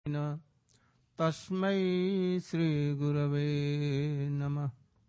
तस्मै श्रीगुरवे नमः।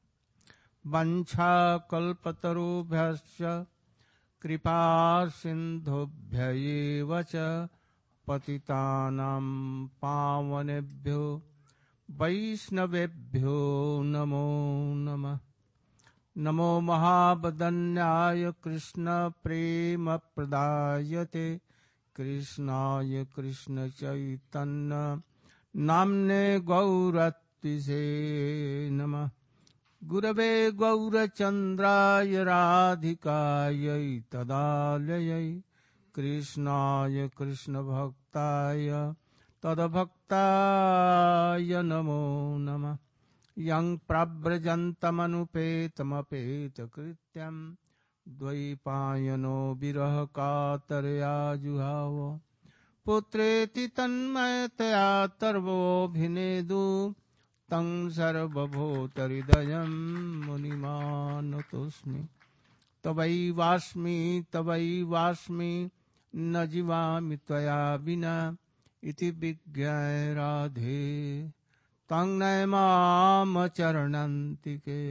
वंशाकल्पतरुभ्यश्च कृपा सिन्धुभ्य एव च पतितानां पावनेभ्यो वैष्णवेभ्यो नमो नमः। नमो महावदन्याय कृष्ण प्रेम प्रदायते कृष्णाय कृष्ण चैतन्य नाम्ने गौरत्विषे नमः। गुरवे गौरचन्द्राय राधिकायै तदालयै कृष्णाय कृष्णभक्ताय तद्भक्ताय नमो नमः। यं प्रव्रजन्तमनुपेतमपेतकृत्यं द्वैपायनो विरहकातरया जुहाव पुत्रेति तन्मयतया तर्वोऽभिनेदु तं सर्वभूतहृदयं मुनिमानतोऽस्मि। तवैवास्मि न जीवामि त्वया विना इति विज्ञाय राधे तं नैमामचरणन्तिके।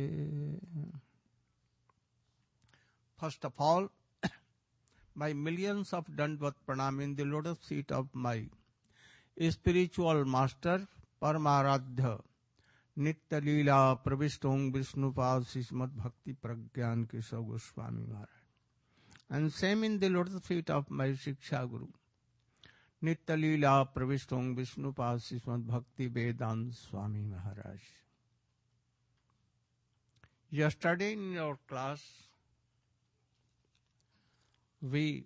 First of all, my millions of Dandvat pranam in the lotus feet of my spiritual master, Paramaradhya, Nitya Leela Pravishtung Vishnupad Srimad Bhakti Pragyan Keshav Goswami Maharaj. And same in the lotus feet of my Shiksha Guru, Nitya Leela Pravishtung Vishnupad Srimad Bhakti Vedanta Swami Maharaj. Yesterday in your class, we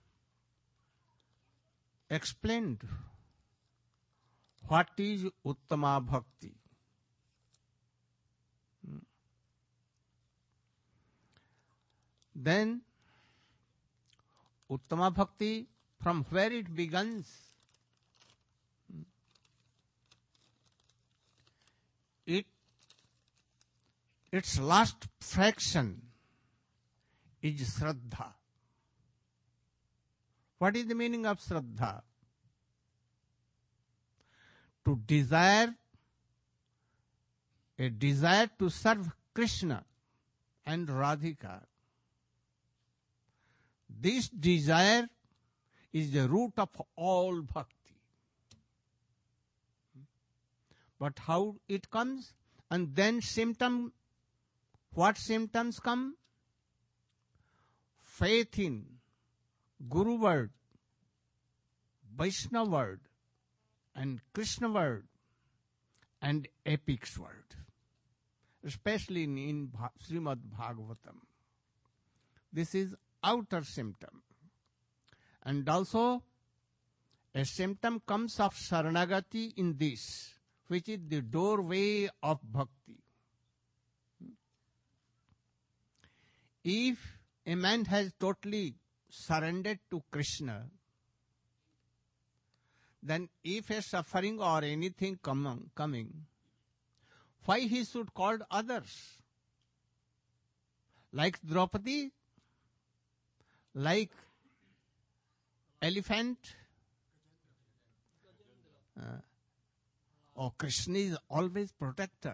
explained what is Uttama Bhakti. Then, Uttama Bhakti, from where it begins? Its last fraction is Shraddha. What is the meaning of Shraddha? To desire, a desire to serve Krishna and Radhika. This desire is the root of all bhakti. But how it comes? And then what symptoms come? Faith in Guru word, Vaishnava word, and Krishna word, and epics word, especially in Srimad Bhagavatam. This is outer symptom. And also a symptom comes of Saranagati in this, which is the doorway of bhakti. If a man has totally surrendered to Krishna, then if a suffering or anything coming, why he should call others? Like Draupadi, like elephant, or Krishna is always protector.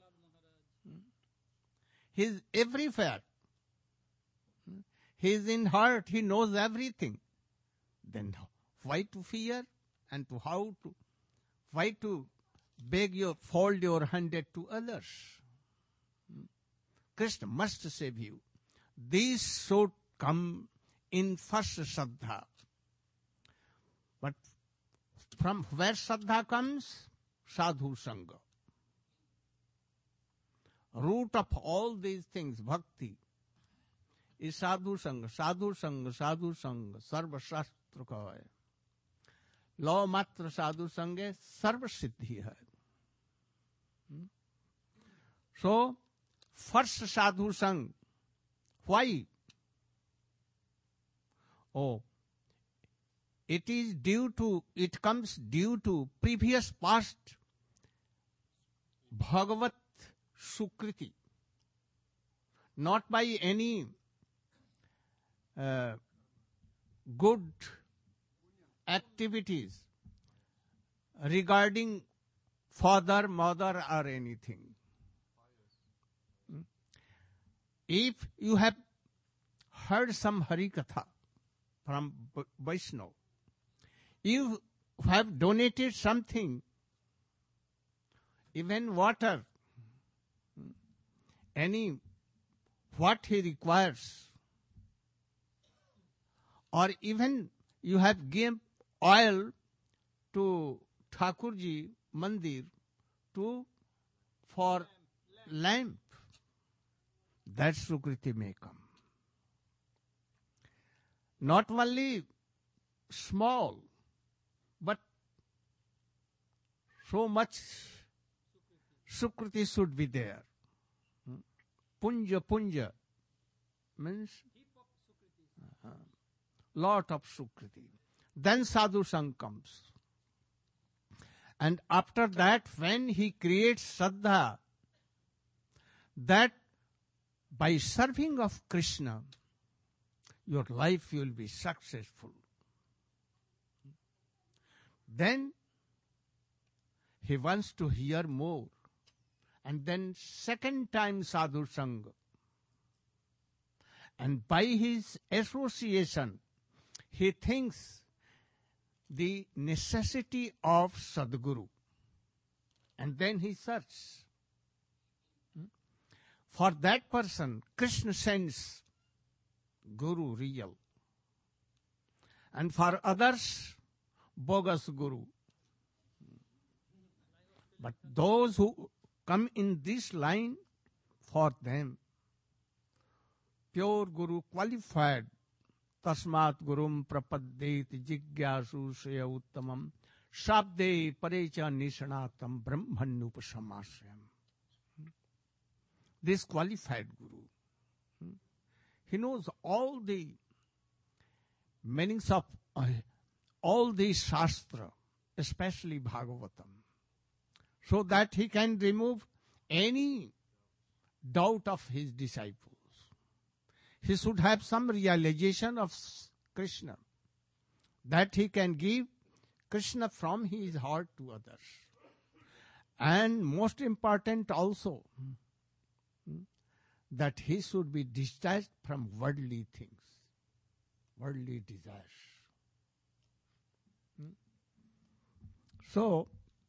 He is everywhere. He is in heart. He knows everything. Then why to fear and why to fold your hand to others? Krishna must save you. This should come in first Shraddha. But from where Shraddha comes? Sadhu Sangha. Root of all these things, bhakti, is Sadhu Sangha. Sadhu Sangha, Sadhu Sangha, Sarva Shastra ka hai. Law matra Sadhu Sangha, Sarva Siddhi hai. So, first Sadhu Sangha. Why? Oh, it comes due to previous past Bhagavat Sukriti, not by any good activities, regarding father, mother or anything. If you have heard some Harikatha from Vaishnava, you have donated something, even water, any what he requires, or even you have given oil to Thakurji Mandir for lamp, that Sukriti may come. Not only small, but so much Sukriti should be there. Punja means lot of Sukriti. Then Sadhu Sang comes. And after that, when he creates Shraddha, that by serving of Krishna, your life will be successful. Then he wants to hear more. And then second time Sadhu Sangha. And by his association, he thinks the necessity of Sadguru. And then he searches. For that person, Krishna sends Guru real. And for others, bogus Guru. But those who come in this line, for them, pure Guru qualified, tasmat gurum prapaddet jigyasu shaya uttamam shabde parecha nishanatam brahmanupasamasyam. This qualified Guru, he knows all the meanings of all the Shastra, especially Bhagavatam, so that he can remove any doubt of his disciples. He should have some realization of Krishna, that he can give Krishna from his heart to others. And most important also, that he should be discharged from worldly things, worldly desires. So,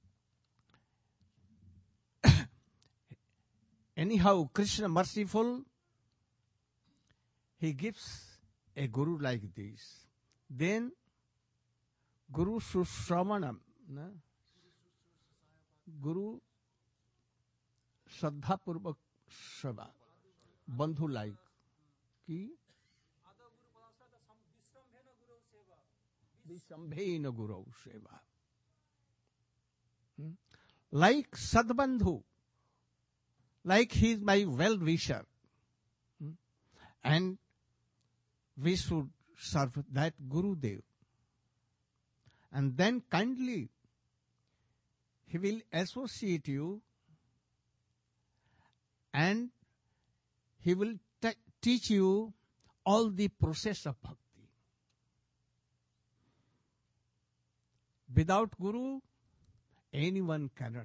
anyhow, Krishna merciful, he gives a guru like this. Then, Guru Sushravanam, Guru Shraddha Purvak Seva, Bandhu like. Ki? Vishambhena Guru Seva. Like Sadbandhu, like he is my well-wisher. And we should serve that Gurudev. And then kindly he will associate you and he will teach you all the process of bhakti. Without Guru, anyone cannot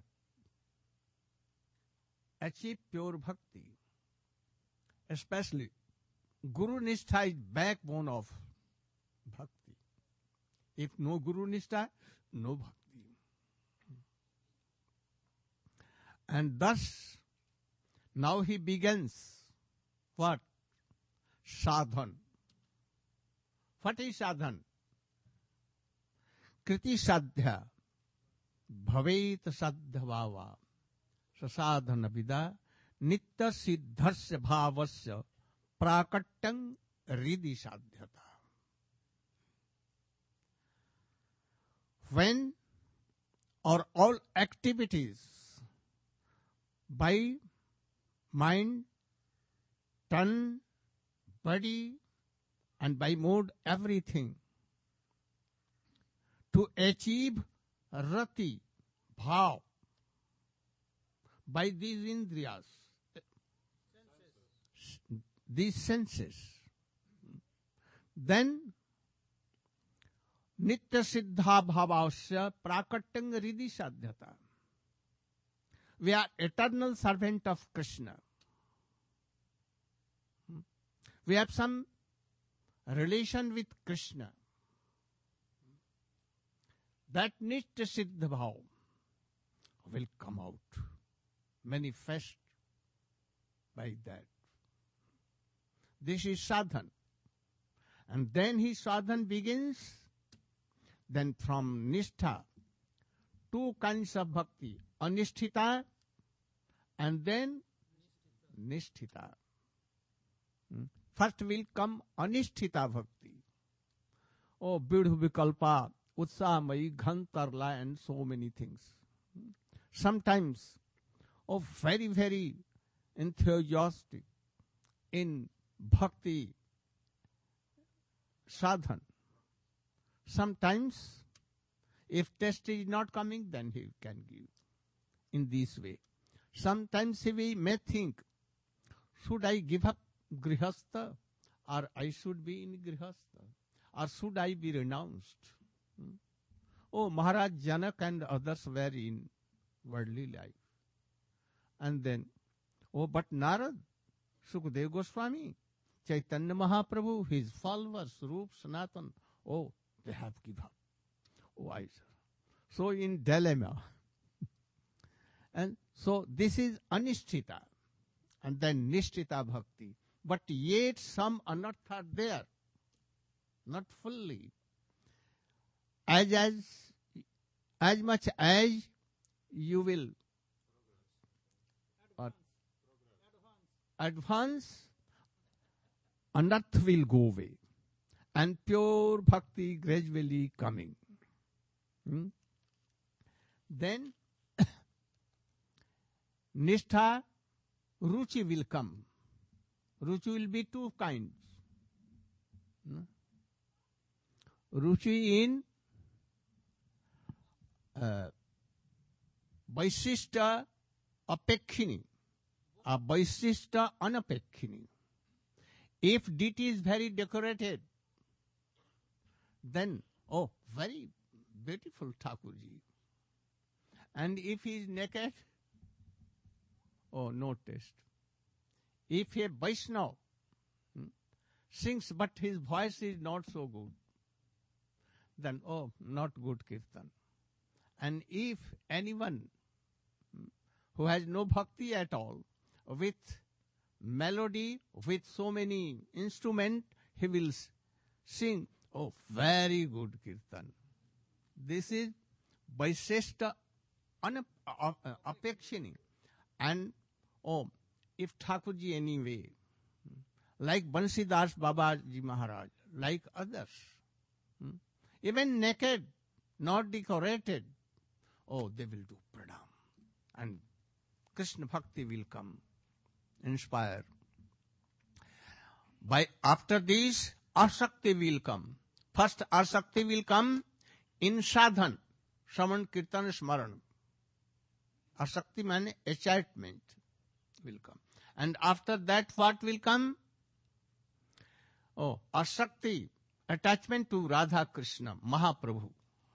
achieve pure bhakti. Especially, Guru Nishtha is backbone of bhakti. If no Guru Nishtha, no bhakti. And thus, now he begins what? Sadhan. What is sadhan? Kriti sadhya. Bhavet sadhavava. Sasadhana vida. Nitya siddhasya bhavasya. Prakatyang ridi sadhyata. When or all activities by mind, tongue, body, and by mode, everything, to achieve rati, bhav, by these indriyas, these senses, then Nitya Siddha Bhavasya Prakatyang Riddhi Sadhyata. We are eternal servant of Krishna. We have some relation with Krishna. That Nitya Siddha Bhav will come out, manifest by that. This is sadhan. And then his sadhan begins. Then from nishtha, two kinds of bhakti, anisthita and then nisthita. First will come anisthita bhakti. Oh, Bidhu Vikalpa, Utsahamai, Ghantarla and so many things. Sometimes, oh, very, very enthusiastic in bhakti sadhan. Sometimes, if test is not coming, then he can give in this way. Sometimes we may think, should I give up grihastha or I should be in grihastha or should I be renounced? Oh, Maharaj Janak and others were in worldly life. And then, oh, but Narad, Sukadeva Goswami, Chaitanya Mahaprabhu, his followers, Rup, Sanatan, oh, they have given up. Oh, I sir. So in dilemma. And so this is anisthita. And then nisthita bhakti. But yet some anartha are there. Not fully. As much as you will advance, anartha will go away. And pure bhakti gradually coming. Then nishtha, ruchi will come. Ruchi will be two kinds. Ruchi in Vaisishta Apekkhini, or Vaisishta Anapekkhini. If deity is very decorated, then, oh, very beautiful Thakurji. And if he is naked, oh, no taste. If a Vaishnava sings but his voice is not so good, then, oh, not good kirtan. And if anyone who has no bhakti at all, with melody, with so many instruments, he will sing, oh, very good kirtan. This is Vaiseshta Apekshini. And, oh, if Thakurji anyway, like Bansidas Babaji Maharaj, like others, even naked, not decorated, oh, they will do pranam. And Krishna Bhakti will come, inspire. After this, Asakti will come. First Asakti will come in sadhan, Shravan Kirtan Smaran. Asakti means attachment will come. And after that, what will come? Oh, Asakti, attachment to Radha Krishna, Mahaprabhu.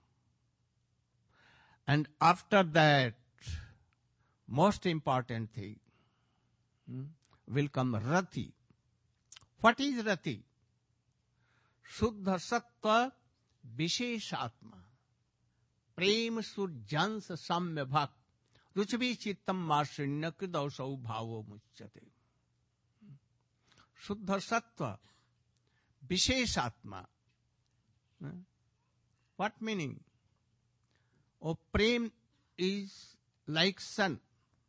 And after that, most important thing, will come Rati. What is Rati? Shuddha Sattva Visheshatma. Prem Sujjans Samya Bhak. Ruchavi Chittam Masrinya Kridosau Bhavo Muchyate. Shuddha Sattva Visheshatma. What meaning? Oh, Prem is like sun.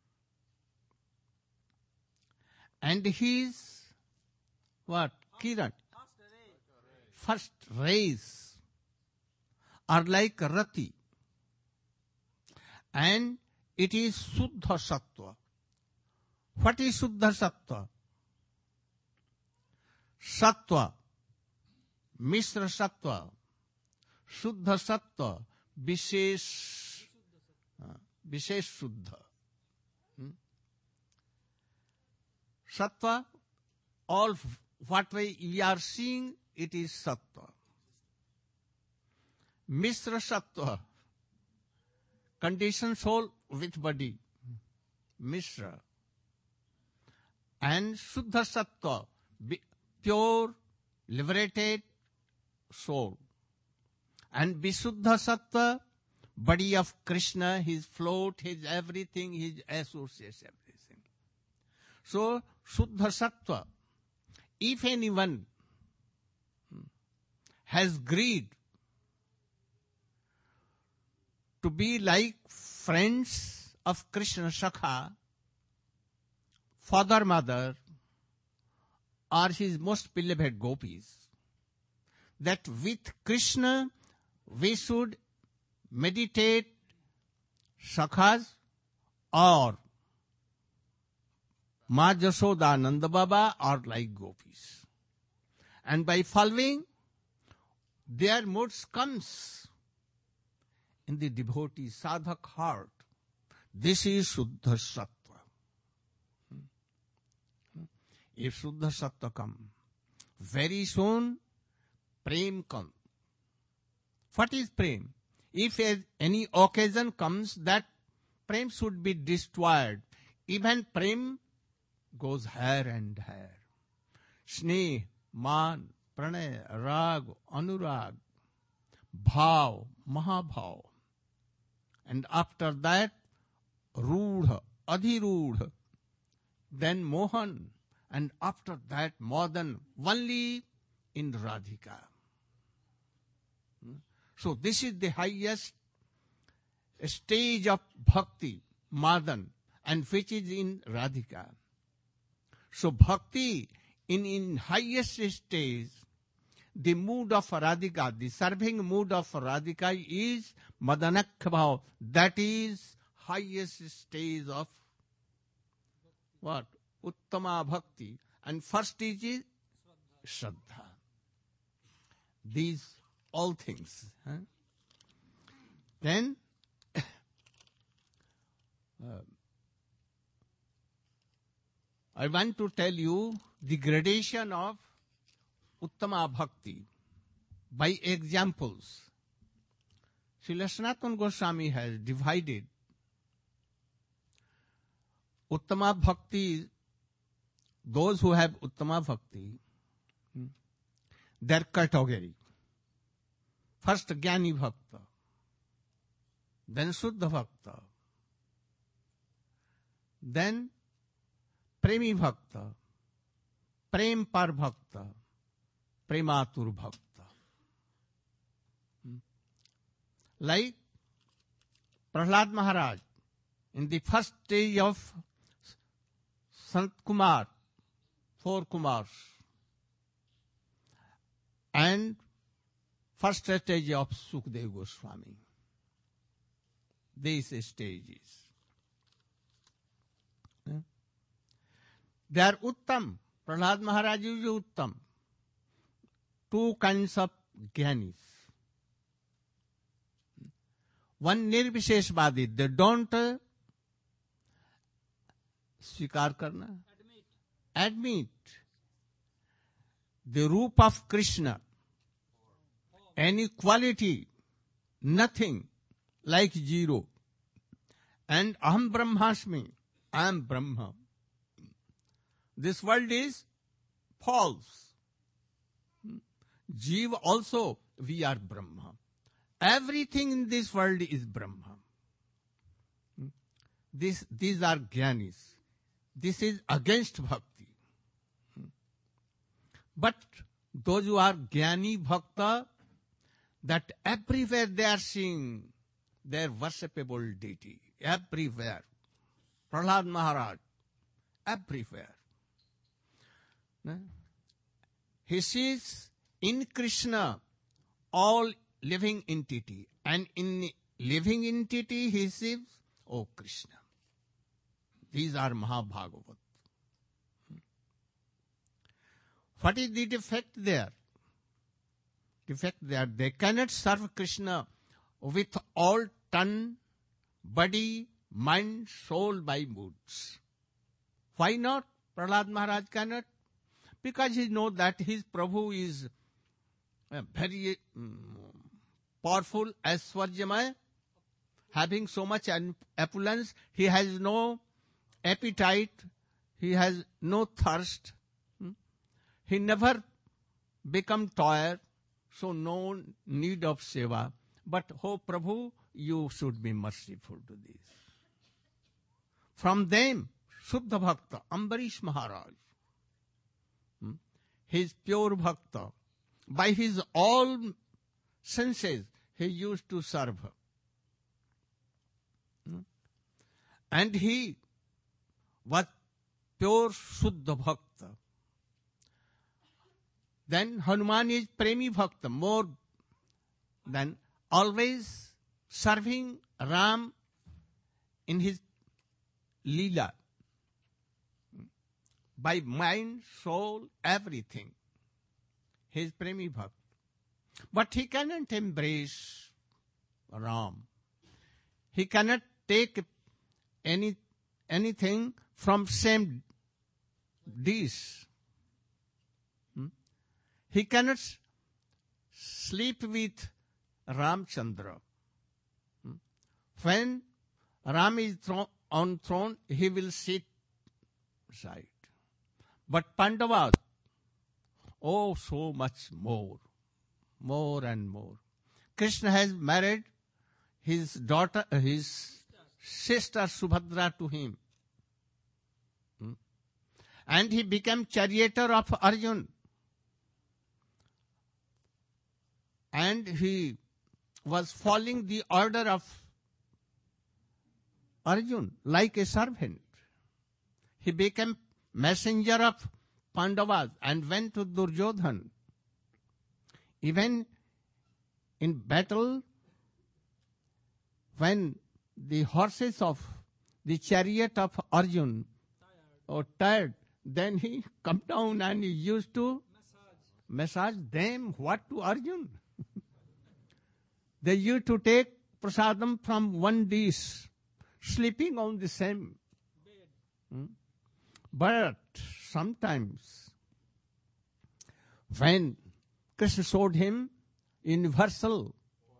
And his, what? Kiran. First rays are like Rati. And it is Suddha Sattva. What is Suddha Sattva? Sattva, Mishra Sattva, Suddha Sattva, Vishesh Suddha. Sattva, all what we are seeing, it is Sattva. Mishra Sattva, conditioned soul with body, Mishra. And Shuddha Sattva, pure, liberated soul. And Visuddha Sattva, body of Krishna, his float, his everything, his associates, everything. So, Shuddha Sattva, if anyone has greed to be like friends of Krishna Shakha, father, mother, or his most beloved gopis, that with Krishna we should meditate Shakhas or Ma Jashoda Nanda Baba or like gopis. And by following, their moods comes in the devotee sadhak heart. This is Shuddha Sattva. If Shuddha Sattva come, very soon Prem come. What is Prem? If any occasion comes that Prem should be destroyed, even Prem goes higher and higher. Sneh, Man, Pranay, Rag, Anurag, Bhav, Mahabhav. And after that, Rudha, Adhirudha, then Mohan, and after that, Madan, only in Radhika. So this is the highest stage of bhakti, Madan, and which is in Radhika. So bhakti in highest stage, the mood of Radhika, the serving mood of Radhika is Madanakha. That is highest stage of what? Uttama bhakti. And first is Shraddha. These all things. Then I want to tell you the gradation of Uttama Bhakti by examples. Srila Sanatana Goswami has divided Uttama Bhakti, those who have Uttama Bhakti, their category. First Jnani Bhakta, then Shuddha Bhakta, then Premi Bhakta, Prem Par Bhakta, Prematur Bhakta. Like Prahlad Maharaj, in the first stage of Sant Kumar, 4 Kumars, and first stage of Sukadeva Goswami. These stages. They are Uttam. Prahlad Maharaj is Uttam. 2 kinds of Jnanis. One Nirvisheshvadi, they don't svikar karna. Admit the roop of Krishna, any quality, nothing, like zero. And Aham Brahmasmi, I am Brahma. This world is false. Jiva also, we are Brahma. Everything in this world is Brahma. These are Jnanis. This is against bhakti. But those who are Jnani Bhakta, that everywhere they are seeing their worshipable deity. Everywhere. Prahlad Maharaj, everywhere. He sees in Krishna all living entity. And in living entity he sees, oh Krishna. These are Mahabhagavat. What is the defect there? Defect there, they cannot serve Krishna with all tongue, body, mind, soul by moods. Why not? Prahlad Maharaj cannot. Because he knows that his Prabhu is very powerful Aishwarjamay, having so much opulence, he has no appetite, he has no thirst, he never become tired, so no need of seva. But, oh Prabhu, you should be merciful to this. From them, Shuddha Bhakta, Ambarish Maharaj, his pure Bhakta, by his all senses, he used to serve. And he was pure Shuddha Bhakta. Then Hanuman is Premi Bhakta, more than always serving Ram in his Leela. By mind, soul, everything. He is Premi Bhakta. But he cannot embrace Ram. He cannot take anything from same dish. He cannot sleep with Ramchandra. When Ram is on throne, he will sit beside. But Pandavas, oh, so much more and more. Krishna has married his daughter, his sister Subhadra to him. And he became charioteer of Arjun. And he was following the order of Arjun like a servant. He became messenger of Pandavas and went to Duryodhan. Even in battle, when the horses of the chariot of Arjun are tired, then he come down and he used to massage them. What to Arjun? They used to take prasadam from one dish, sleeping on the same bed. But sometimes, when Krishna showed him universal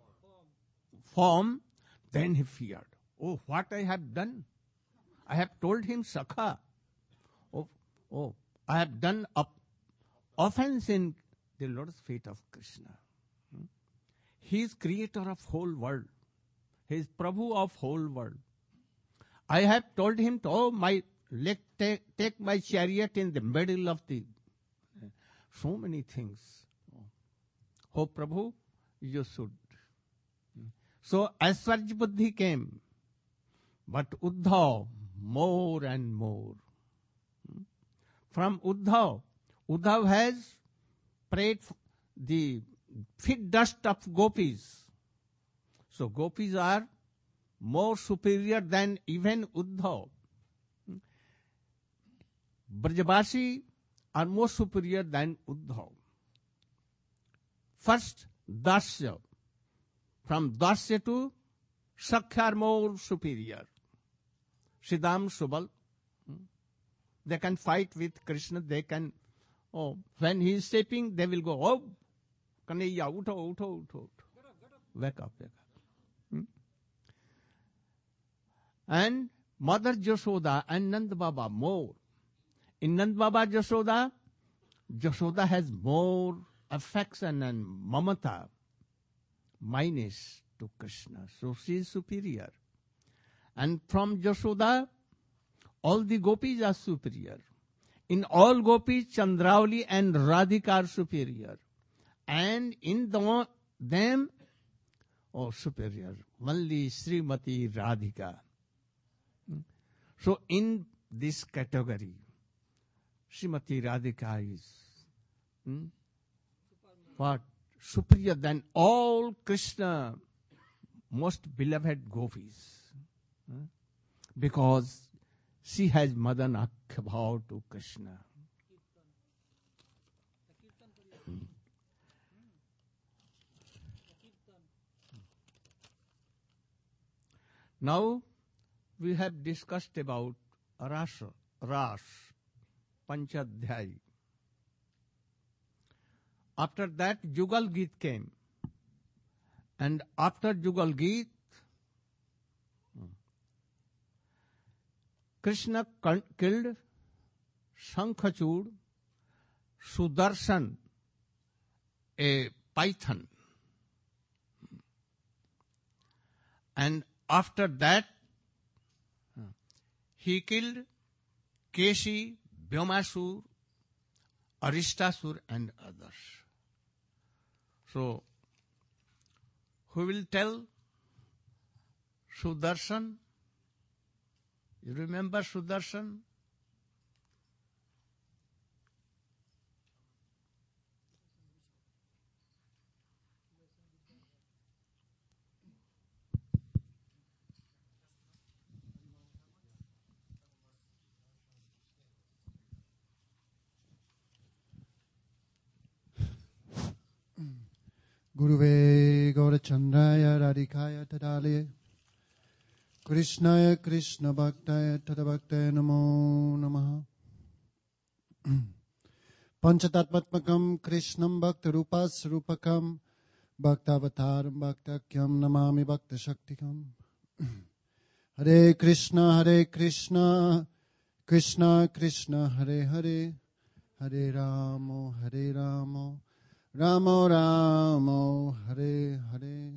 form, then he feared. Oh, what I have done? I have told him, Sakha. Oh, I have done offense in the lotus feet of Krishna. He is creator of whole world. He is Prabhu of whole world. I have told him to, take my chariot in the middle of the, so many things. Oh Prabhu, you should. So Aishwarya Buddhi came, but Uddhav more and more. From Uddhav has prayed the feet dust of gopis. So gopis are more superior than even Uddhav. Brajavasi are more superior than Uddhav. First, Dasya. From Dasya to Sakhya are more superior. Siddham, Subal. They can fight with Krishna. They can, when he is sleeping, they will go, Kanaiya, utho. Wake up. And Mother Jashoda and Nand Baba more. In Nand Baba Jashoda has more affection and mamata, minus to Krishna. So she is superior. And from Jashoda, all the gopis are superior. In all gopis, Chandravali and Radhika are superior. And in them, superior, only Srimati Radhika. So in this category, Srimati Radhika is what? Superior than all Krishna most beloved gopis. Because she has Madan Akhya Bhav to Krishna. Now we have discussed about Ras, Panchadhyay. After that, Jugal Geet came. And after Jugal Geet, Krishna killed Shankhachud, Sudarshan, a python. And after that, he killed Keshi, Bhyomasur, Aristasur and others. So, who will tell? Sudarshan? You remember Sudarshan? Guruve Gaurachandraya Radhikaya Tadale Krishnaya Krishna Bhaktaya Tadabhaktaya Namo Namaha Panchatatmatmakam Krishnam Bhakta Rupas Rupakam Bhaktavataram Bhaktakyam Namami Bhakta Shaktikam Hare Krishna Krishna Krishna Hare Hare Hare Ramo Ramo Ramo Hare Hare.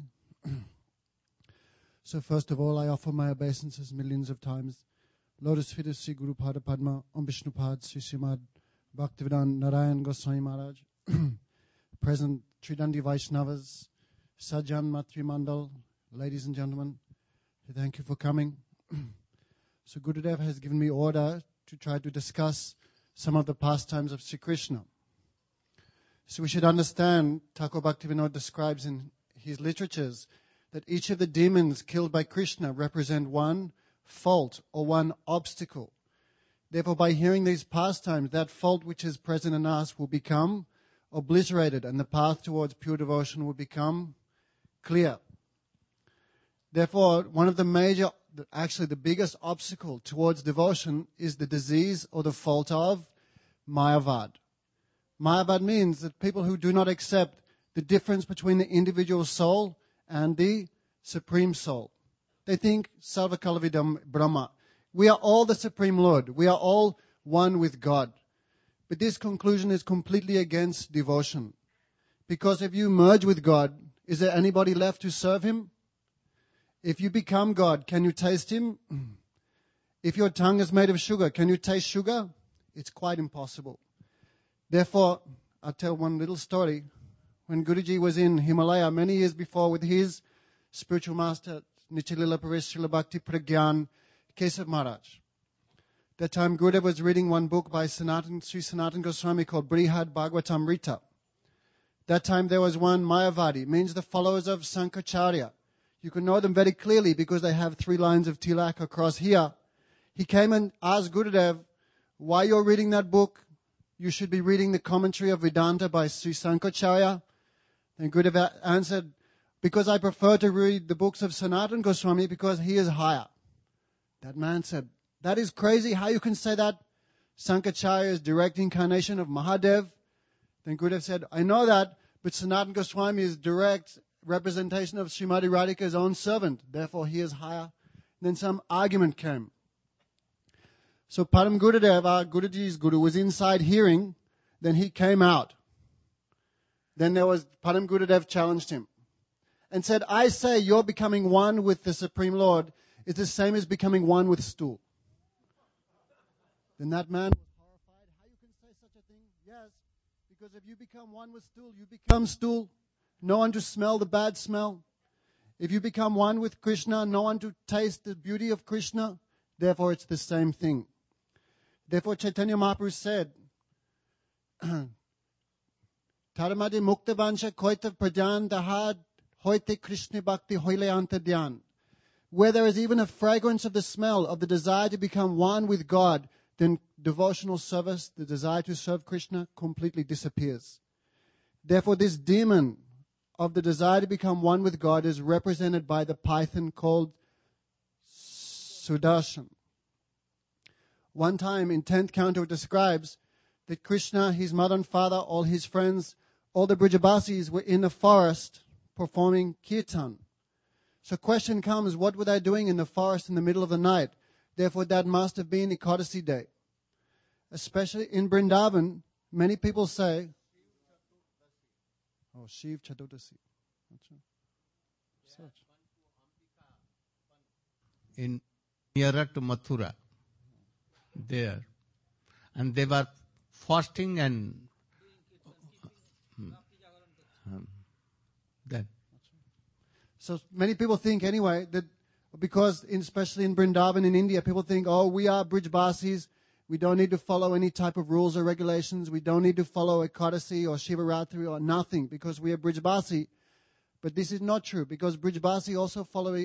So first of all, I offer my obeisances millions of times. Lotus feet of Sri Guru Pada Padma, Om Vishnupad, Sri Srimad Bhaktivedanta Narayan Goswami Maharaj, present Tridandi Vaishnavas, Sajjan Matri Mandal, ladies and gentlemen, thank you for coming. So Gurudev has given me order to try to discuss some of the pastimes of Sri Krishna. So we should understand, Thakur Bhaktivinoda describes in his literatures that each of the demons killed by Krishna represent one fault or one obstacle. Therefore, by hearing these pastimes, that fault which is present in us will become obliterated and the path towards pure devotion will become clear. Therefore, one of the biggest obstacle towards devotion is the disease or the fault of Mayavad. Mayavad means that people who do not accept the difference between the individual soul and the Supreme Soul. They think, Sarvakalavidam Brahma. We are all the Supreme Lord. We are all one with God. But this conclusion is completely against devotion. Because if you merge with God, is there anybody left to serve Him? If you become God, can you taste Him? If your tongue is made of sugar, can you taste sugar? It's quite impossible. Therefore, I'll tell one little story. When Guruji was in Himalaya many years before with his spiritual master, Nityalila Paresh Srila Bhakti Pragyan Kesav Maharaj. That time Gurudev was reading one book by Sri Sanatana Goswami called Brihad Bhagavatamrita. That time there was one Mayavadi, means the followers of Sankaracharya. You can know them very clearly because they have 3 lines of tilak across here. He came and asked Gurudev, why you're reading that book? You should be reading the commentary of Vedanta by Sri Sankaracharya. Then Gurudev answered, because I prefer to read the books of Sanatana Goswami because he is higher. That man said, that is crazy how you can say that. Sankaracharya is direct incarnation of Mahadev. Then Gurudev said, I know that, but Sanatana Goswami is direct representation of Srimati Radhika's own servant. Therefore he is higher. Then some argument came. So Param Gurudev, our Guruji's Guru, was inside hearing. Then he came out. Then Param Gurudev challenged him and said, I say you're becoming one with the Supreme Lord is the same as becoming one with stool. Then that man was horrified. How you can say such a thing? Yes, because if you become one with stool, you become stool. No one to smell the bad smell. If you become one with Krishna, no one to taste the beauty of Krishna. Therefore, it's the same thing. Therefore, Chaitanya Mahaprabhu said, Taramadi mukta vansha koita prajan dahad hoite Krishna bhakti hoile anta dhyan. Where there is even a fragrance of the smell of the desire to become one with God, then devotional service, the desire to serve Krishna, completely disappears. Therefore, this demon of the desire to become one with God is represented by the python called Sudarshan. One time in 10th canto it describes that Krishna, his mother and father, all his friends, all the Brijabasis were in a forest performing kirtan. So question comes, what were they doing in the forest in the middle of the night? Therefore, that must have been Ekadasi day. Especially in Vrindavan, many people say, oh, Shiv Chaturdasi. In nearer to Mathura, there. And they were fasting and then. So many people think anyway that because especially in Vrindavan in India, people think, oh, we are Brijbasis. We don't need to follow any type of rules or regulations. We don't need to follow Ekadasi or Shivaratri or nothing because we are Brijbasi. But this is not true because Brijbasi also follow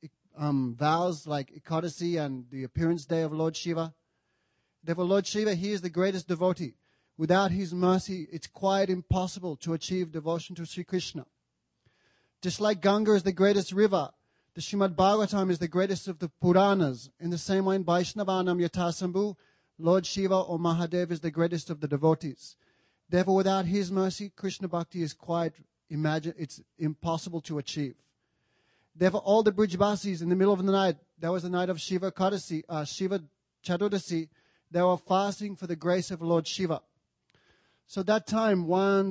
vows like Ekadasi and the appearance day of Lord Shiva. Therefore, Lord Shiva, he is the greatest devotee. Without his mercy, it's quite impossible to achieve devotion to Sri Krishna. Just like Ganga is the greatest river, the Srimad Bhagavatam is the greatest of the Puranas. In the same way, in Vaishnavanam Yathasambhu, Lord Shiva or Mahadev is the greatest of the devotees. Therefore, without his mercy, Krishna Bhakti is it's impossible to achieve. Therefore, all the Brijbasis in the middle of the night, that was the night of Shiva Chaturdasi, they were fasting for the grace of Lord Shiva. So that time, one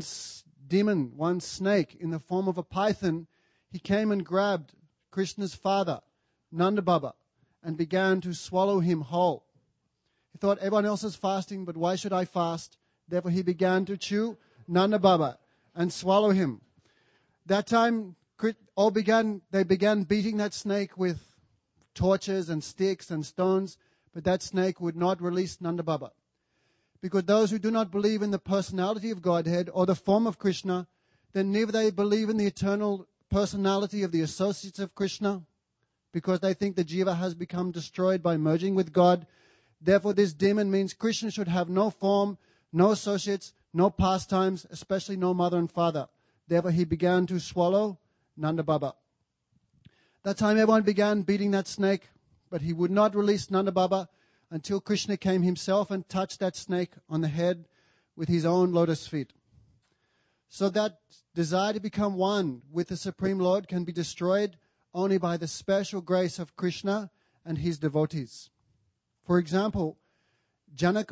snake in the form of a python, he came and grabbed Krishna's father, Nanda Baba, and began to swallow him whole. He thought, everyone else is fasting, but why should I fast? Therefore, he began to chew Nanda Baba and swallow him. That time, they began beating that snake with torches and sticks and stones, but that snake would not release Nanda Baba. Because those who do not believe in the personality of Godhead or the form of Krishna, then neither they believe in the eternal personality of the associates of Krishna, because they think the jiva has become destroyed by merging with God. Therefore, this demon means Krishna should have no form, no associates, no pastimes, especially no mother and father. Therefore, he began to swallow Nanda Baba. That time, everyone began beating that snake, but he would not release Nanda Baba until Krishna came himself and touched that snake on the head with his own lotus feet. So that desire to become one with the Supreme Lord can be destroyed only by the special grace of Krishna and his devotees. For example, Janak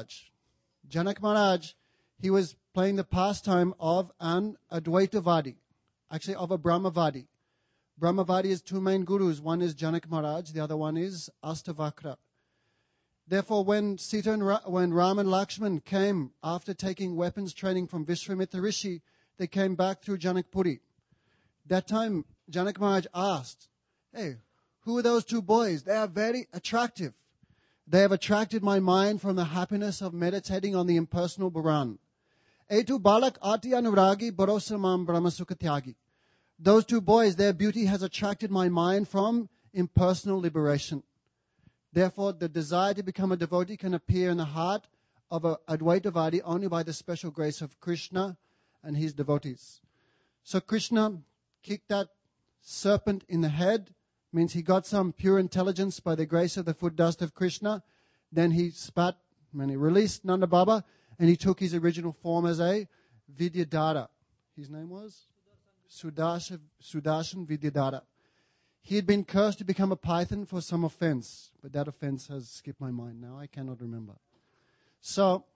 Maharaj, he was playing the pastime of an Advaitavadi, actually of a Brahmavadi. Brahmavadi has two main gurus. One is Janak Maharaj, the other one is Astavakra. Therefore, when Ram and Lakshman came after taking weapons training from Vishwamitra Rishi, they came back through Janakpuri. That time, Janak Maharaj asked, hey, who are those two boys? They are very attractive. They have attracted my mind from the happiness of meditating on the impersonal Bharan. Etu balak ati anuragi barosamam brahmasukatyagi. Those two boys, their beauty has attracted my mind from impersonal liberation. Therefore, the desire to become a devotee can appear in the heart of an Advaitavadi only by the special grace of Krishna and his devotees. So Krishna kicked that serpent in the head, means he got some pure intelligence by the grace of the foot dust of Krishna. Then he spat, and he released Nanda Baba, and he took his original form as a Vidyadhara. His name was? Sudarshan Vidyadhara. He had been cursed to become a python for some offense, but that offense has skipped my mind now. I cannot remember. So,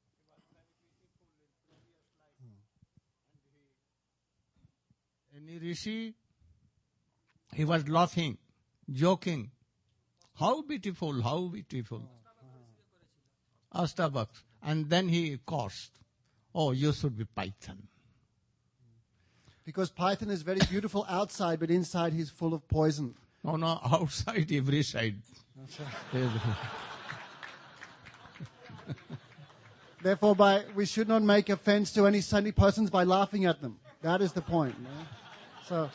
any rishi, he was laughing, joking. How beautiful, how beautiful. Astabaks. And then he cursed. Oh, you should be python. Because python is very beautiful outside, but inside he's full of poison. No, outside, every side. Therefore, we should not make offense to any Sunday persons by laughing at them. That is the point. So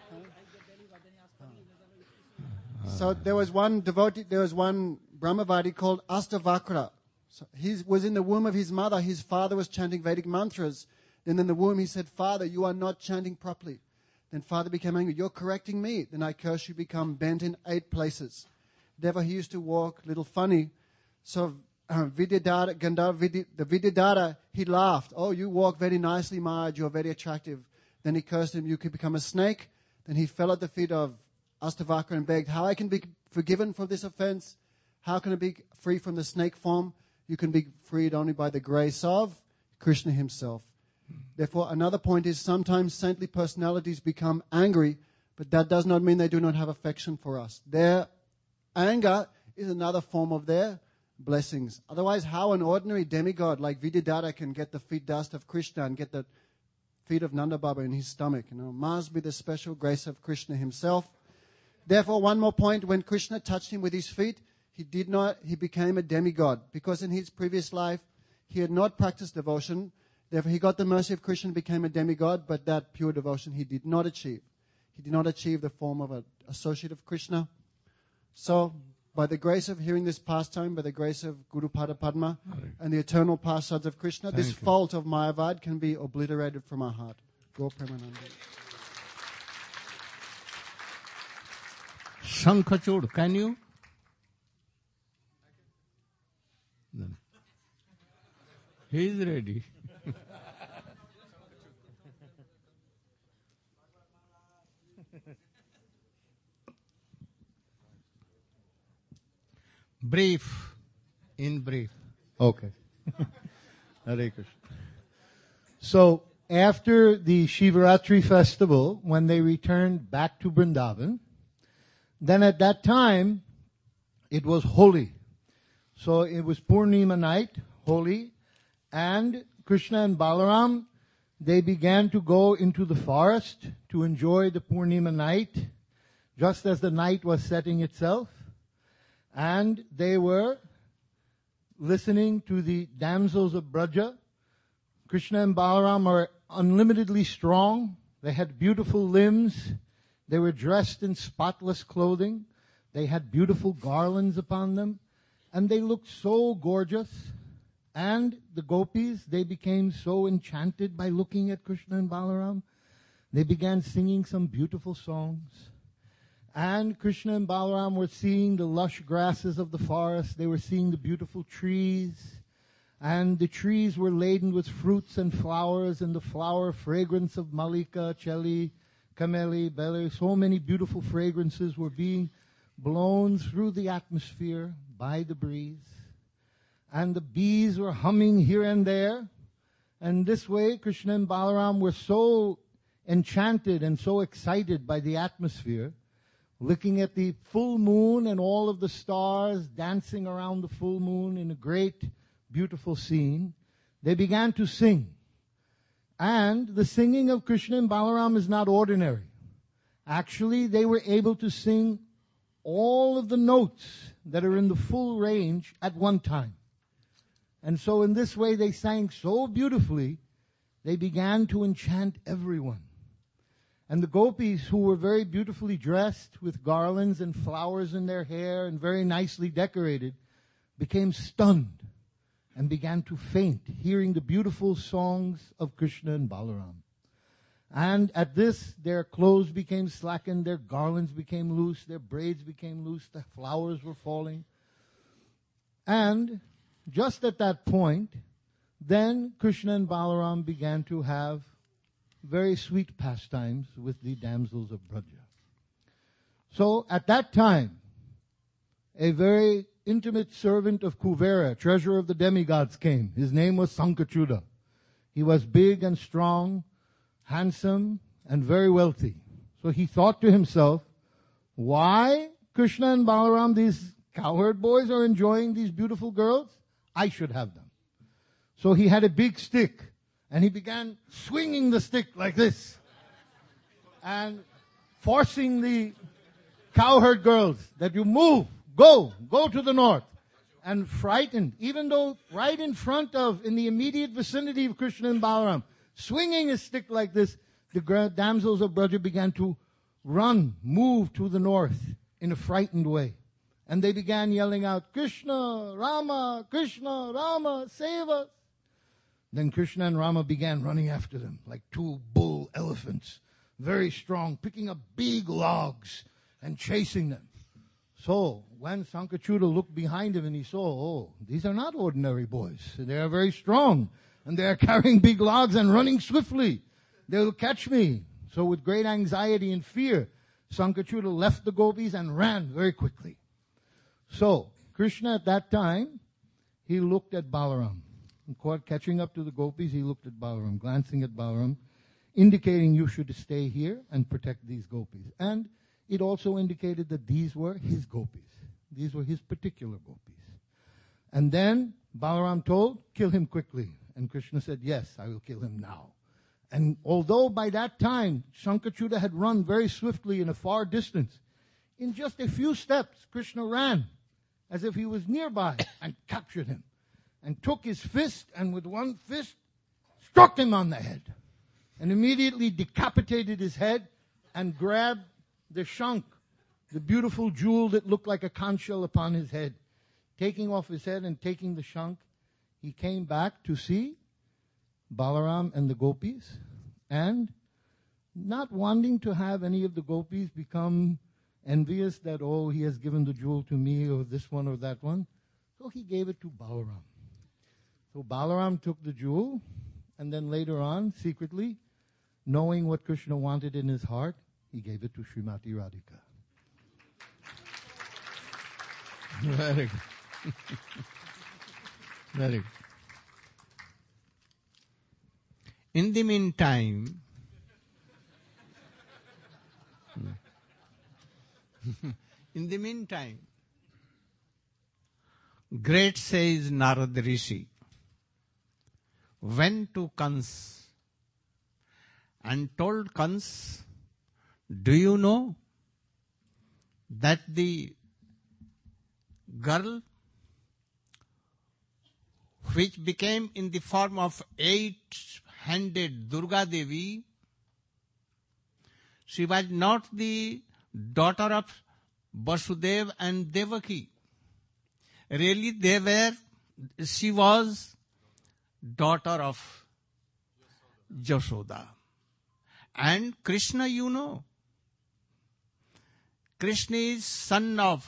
there was one devotee, there was one Brahmavadi called Astavakra. So he was in the womb of his mother. His father was chanting Vedic mantras. Then in the womb he said, Father, you are not chanting properly. Then father became angry. You're correcting me. Then I curse you, become bent in 8 places. Therefore he used to walk a little funny. So the Vidyadhara, he laughed. Oh, you walk very nicely, Maharaj. You're very attractive. Then he cursed him, you could become a snake. Then he fell at the feet of Astavakra and begged, how I can be forgiven for this offense? How can I be free from the snake form? You can be freed only by the grace of Krishna himself. Therefore, another point is sometimes saintly personalities become angry, but that does not mean they do not have affection for us. Their anger is another form of their blessings. Otherwise, how an ordinary demigod like Vidyadhara can get the feet dust of Krishna and get the feet of Nanda Baba in his stomach? Must be the special grace of Krishna himself. Therefore, one more point, when Krishna touched him with his feet, he became a demigod, because in his previous life, he had not practiced devotion. Therefore, he got the mercy of Krishna and became a demigod, but that pure devotion he did not achieve. He did not achieve the form of an associate of Krishna. So, by the grace of hearing this pastime, by the grace of Guru Pada Padma and the eternal pastimes of Krishna, this fault of Mayavad can be obliterated from our heart. Go Premananda. Shankhachud, can you? No. He is ready. Brief. In brief. Okay. Hare Krishna. So, after the Shivaratri festival, when they returned back to Vrindavan, then at that time, it was Holi. So it was Purnima night, Holi, and Krishna and Balaram, they began to go into the forest to enjoy the Purnima night, just as the night was setting itself. And they were listening to the damsels of Braja. Krishna and Balaram are unlimitedly strong. They had beautiful limbs. They were dressed in spotless clothing. They had beautiful garlands upon them. And they looked so gorgeous. And the gopis, they became so enchanted by looking at Krishna and Balaram. They began singing some beautiful songs. And Krishna and Balaram were seeing the lush grasses of the forest. They were seeing the beautiful trees. And the trees were laden with fruits and flowers, and the flower fragrance of Malika, Cheli, Kameli, Beli. So many beautiful fragrances were being blown through the atmosphere by the breeze. And the bees were humming here and there. And this way, Krishna and Balaram were so enchanted and so excited by the atmosphere, looking at the full moon and all of the stars dancing around the full moon in a great, beautiful scene, they began to sing. And the singing of Krishna and Balaram is not ordinary. Actually, they were able to sing all of the notes that are in the full range at one time. And so in this way they sang so beautifully, they began to enchant everyone. And the gopis, who were very beautifully dressed with garlands and flowers in their hair and very nicely decorated, became stunned and began to faint, hearing the beautiful songs of Krishna and Balaram. And at this, their clothes became slackened, their garlands became loose, their braids became loose, the flowers were falling. And just at that point, then Krishna and Balaram began to have very sweet pastimes with the damsels of Braja. So at that time, a very intimate servant of Kuvera, treasurer of the demigods, came. His name was Sankachuda. He was big and strong, handsome, and very wealthy. So he thought to himself, why Krishna and Balaram, these cowherd boys, are enjoying these beautiful girls? I should have them. So he had a big stick, and he began swinging the stick like this, and forcing the cowherd girls that you move, go to the north. And frightened, even though right in front of, in the immediate vicinity of Krishna and Balaram, swinging a stick like this, the damsels of Braja began to run, move to the north in a frightened way. And they began yelling out, Krishna, Rama, save us. Then Krishna and Rama began running after them like two bull elephants, very strong, picking up big logs and chasing them. So when Sankachuda looked behind him and he saw, these are not ordinary boys. They are very strong and they are carrying big logs and running swiftly. They'll catch me. So with great anxiety and fear, Sankachuta left the gopis and ran very quickly. So, Krishna at that time, he looked at Balaram. Catching up to the gopis, he looked at Balaram, glancing at Balaram, indicating you should stay here and protect these gopis. And it also indicated that these were his gopis. These were his particular gopis. And then Balaram told, kill him quickly. And Krishna said, yes, I will kill him now. And although by that time, Shankachuta had run very swiftly in a far distance, in just a few steps, Krishna ran as if he was nearby and captured him and took his fist and with one fist struck him on the head and immediately decapitated his head and grabbed the shank, the beautiful jewel that looked like a conch shell upon his head. Taking off his head and taking the shank, he came back to see Balaram and the gopis, and not wanting to have any of the gopis become envious that, oh, he has given the jewel to me or this one or that one, so he gave it to Balaram. So Balaram took the jewel, and then later on, secretly, knowing what Krishna wanted in his heart, he gave it to Srimati Radhika. Very good. Very good. In the meantime, great sage Narad Rishi went to Kans and told Kans, do you know that the girl which became in the form of 8-handed Durga Devi, she was not the daughter of Vasudeva and Devaki. Really, she was daughter of Jashoda. And Krishna, you know, Krishna is son of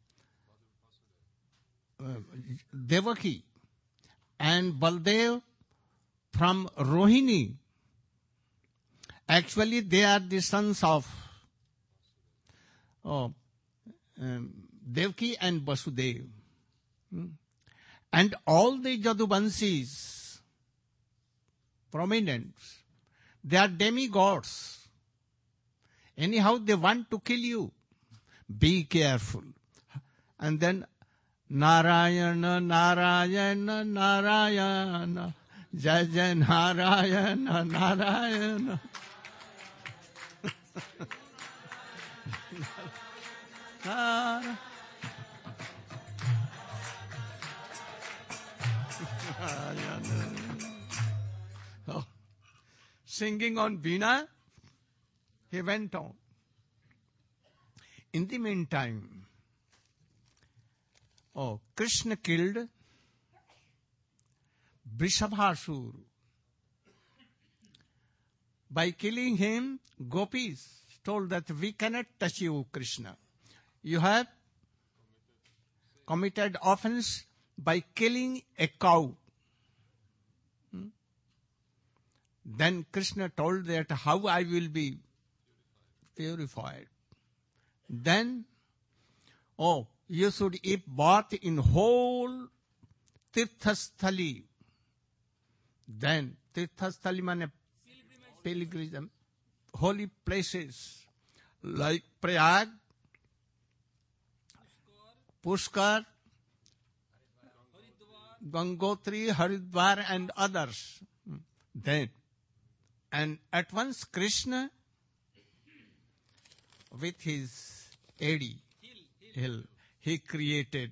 Devaki and Baldev from Rohini. Actually, they are the sons of Devaki and Vasudeva. And all the Jaduvanshis, prominent, they are demigods. Anyhow, they want to kill you. Be careful. And then Narayana, Narayana, Narayana, Jai Jai Narayana, Narayana. Oh. Singing on Veena, he went on. In the meantime, Krishna killed Vrishabhasur. By killing him, gopis told that we cannot touch you, Krishna. You have committed offense by killing a cow. Then Krishna told that how I will be purified. Then, you should eat bath in whole Tirthasthali. Then, Tirthasthali means pilgrimage, holy places like Prayag, Pushkar, Gangotri, Haridwar and others. Then, and at once Krishna with his Adi, hill, he created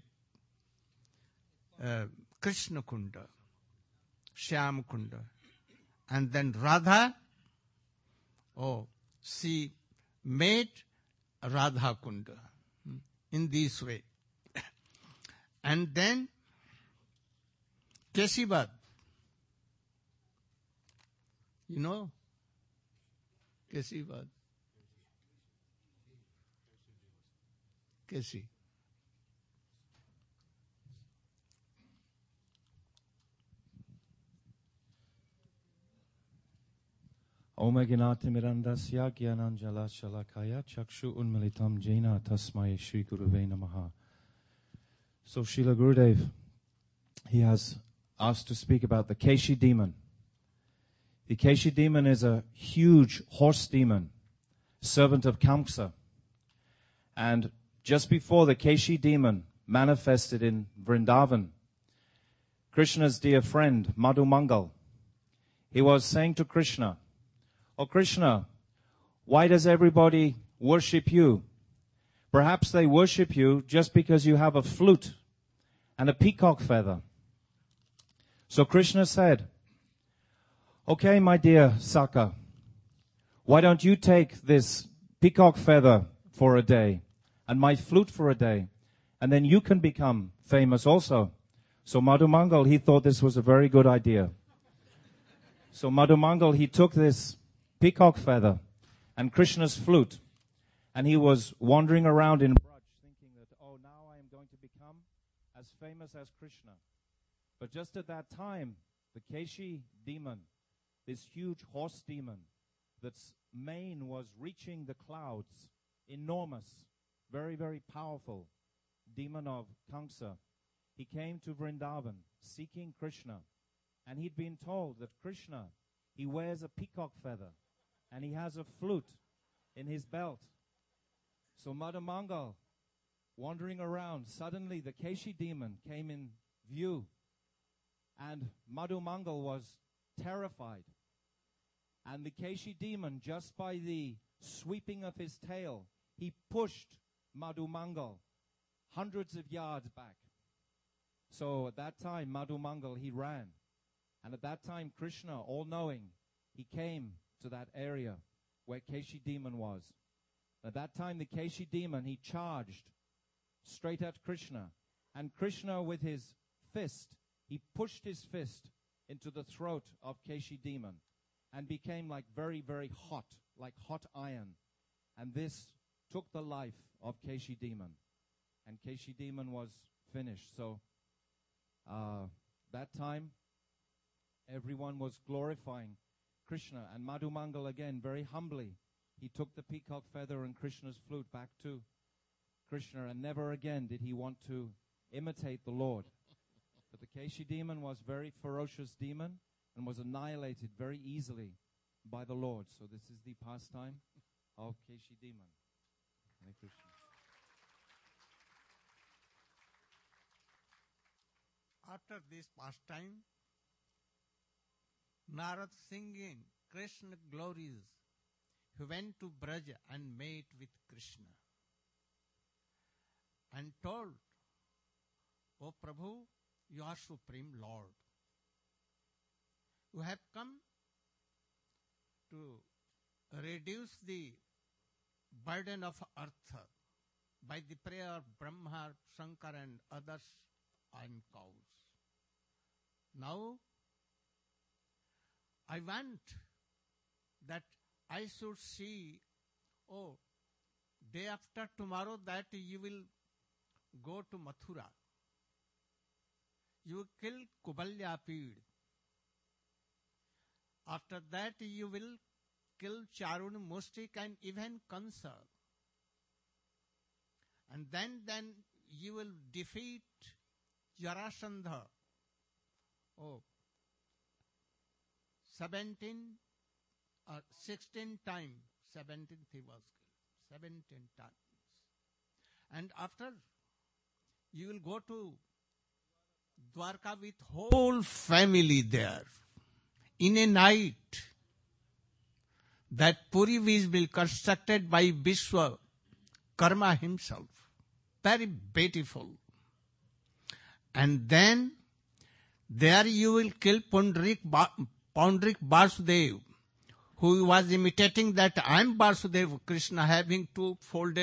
Krishna Kunda, Shyam Kunda. And then Radha, she made Radha Kunda in this way. And then Keshivad, you know, Keshivad, Keshi. Om Gnati Mirandasya Gyananjala Shalakaya Chakshu Unmilitam Jena Tasmai Shri Gurave Namaha. So Srila Gurudev, he has asked to speak about the Keshi demon. The Keshi demon is a huge horse demon, servant of Kamsa. And just before the Keshi demon manifested in Vrindavan, Krishna's dear friend, Madhu Mangal, he was saying to Krishna, "Oh Krishna, why does everybody worship you? Perhaps they worship you just because you have a flute and a peacock feather." So Krishna said, "Okay, my dear Saka, why don't you take this peacock feather for a day and my flute for a day, and then you can become famous also." So Madhu Mangal, he thought this was a very good idea. So Madhu Mangal, he took this peacock feather and Krishna's flute, and he was wandering around in Braj thinking that, oh, now I am going to become as famous as Krishna. But just at that time, the Keshi demon, this huge horse demon, that's mane was reaching the clouds, enormous, very, very powerful demon of Kamsa. He came to Vrindavan seeking Krishna, and he'd been told that Krishna, he wears a peacock feather and he has a flute in his belt. So Madhu Mangal, wandering around, suddenly the Keshi demon came in view, and Madhu Mangal was terrified. And the Keshi demon, just by the sweeping of his tail, he pushed Madhu Mangal hundreds of yards back. So at that time, Madhu Mangal, he ran. And at that time, Krishna, all-knowing, he came to that area where Keshi demon was. At that time, the Keshi demon, he charged straight at Krishna. And Krishna, with his fist, he pushed his fist into the throat of Keshi demon and became like very, very hot, like hot iron. And this took the life of Keshi demon. And Keshi demon was finished. So that time, everyone was glorifying Krishna. And Madhu Mangal, again, very humbly, he took the peacock feather and Krishna's flute back to Krishna, and never again did he want to imitate the Lord. But the Keshi demon was a very ferocious demon and was annihilated very easily by the Lord. So this is the pastime of Keshi demon. Hare Krishna. After this pastime, Narad singing Krishna glories, he went to Braj and met with Krishna and told, "O Prabhu, you are Supreme Lord. You have come to reduce the burden of earth by the prayer of Brahma, Shankar and others and cows. Now, I want that I should see, day after tomorrow that you will go to Mathura. You kill Kubalyapid. After that you will kill Charun, Mustik and even Kansa. And then you will defeat Jarasandha. 16 times. 17th he was killed. 17 times. And after, you will go to Dwarka with whole family there. In a night, that Puri will be constructed by Vishwakarma himself. Very beautiful. And then, there you will kill Pundrik Vasudev, who was imitating that I am Vasudev, Krishna having two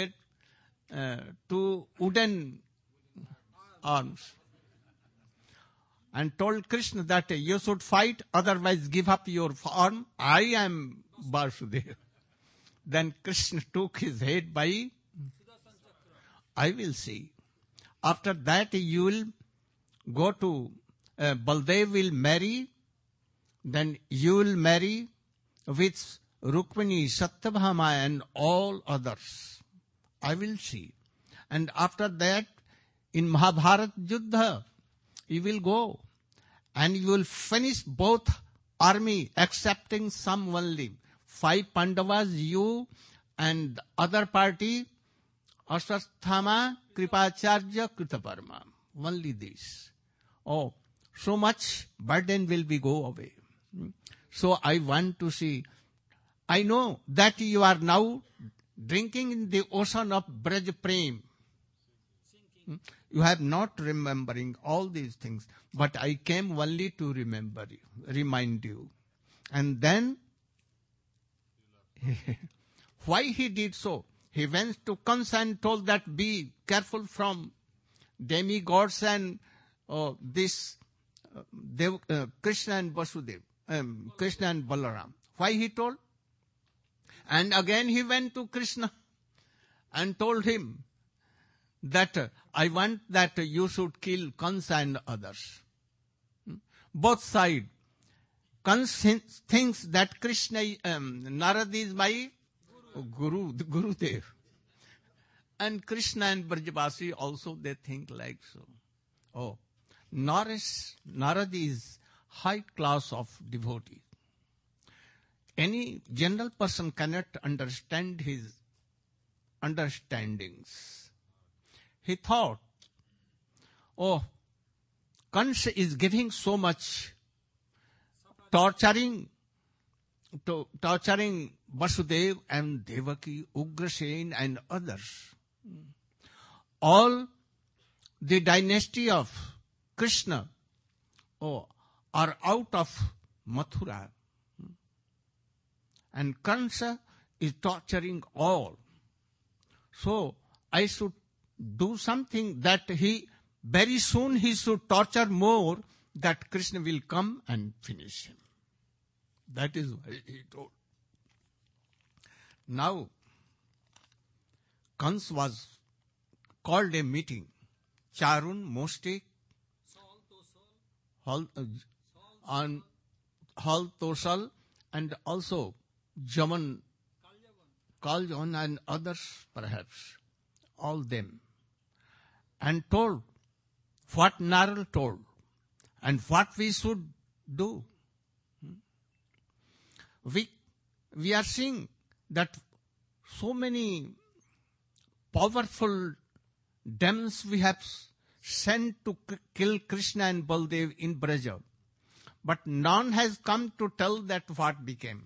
wooden arms. And told Krishna that you should fight, otherwise give up your arm. I am Vasudev. Then Krishna took his head by, I will see. After that you will go to, Baldev will marry, then you will marry with Rukmini, Satyabhama and all others. I will see. And after that, in Mahabharat Yuddha, you will go and you will finish both army excepting some only. 5 Pandavas, you and the other party, Ashwatthama, Kripacharya, Kritaparma. Only this. Oh, so much burden will be go away. So I want to see. I know that you are now drinking in the ocean of Braj Prem. You have not remembering all these things, but I came only to remember you, remind you. And then, why he did so? He went to Kansa and told that be careful from demigods and Krishna and Vasudev, Krishna and Balaram. Why he told? And again he went to Krishna and told him that I want that you should kill Kansa and others. Both sides. Kansa thinks that Krishna, Narad is my Guru, the Gurudev. And Krishna and Brajavasi also they think like so. Oh, Narad is high class of devotee. Any general person cannot understand his understandings. He thought, oh, Kansa is giving so much, torturing Vasudev and Devaki, Ugrasen and others. All the dynasty of Krishna are out of Mathura. And Kansa is torturing all. So I should do something that very soon he should torture more, that Krishna will come and finish him. That is why he told. Now, Kans was called a meeting. Charun, Mostik, Hal Tosal, and also Jaman, Kaljan and others perhaps, all them. And told what Narad told and what we should do. We are seeing that so many powerful demons we have sent to kill Krishna and Baldev in Braja, but none has come to tell that what became.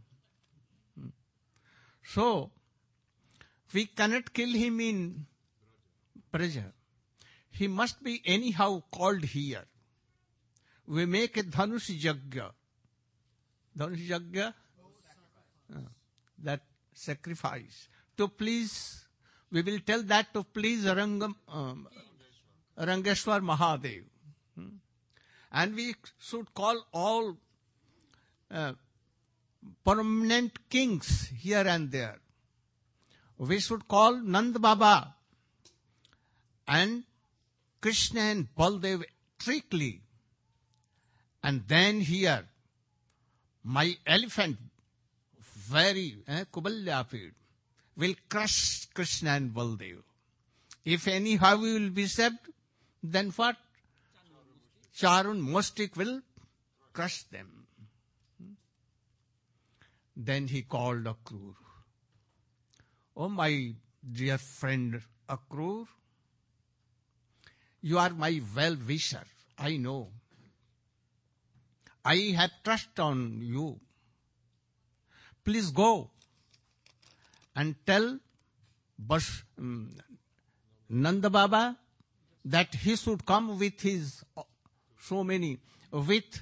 So, we cannot kill him in Braja. He must be anyhow called here. We make a Dhanush Yagya. Dhanush Yagya? That sacrifice. To please, we will tell that to please Rangeshwar Mahadev. And we should call all permanent kings here and there. We should call Nand Baba and Krishna and Baldev strictly. And then here, my elephant, very Kubalyapid, will crush Krishna and Baldev. If anyhow we will be saved, then what? Charun Mostik will crush them. Then he called Akrur. Oh, my dear friend Akrur, you are my well-wisher, I know. I have trust on you. Please go and tell Nanda Baba that he should come with his so many, with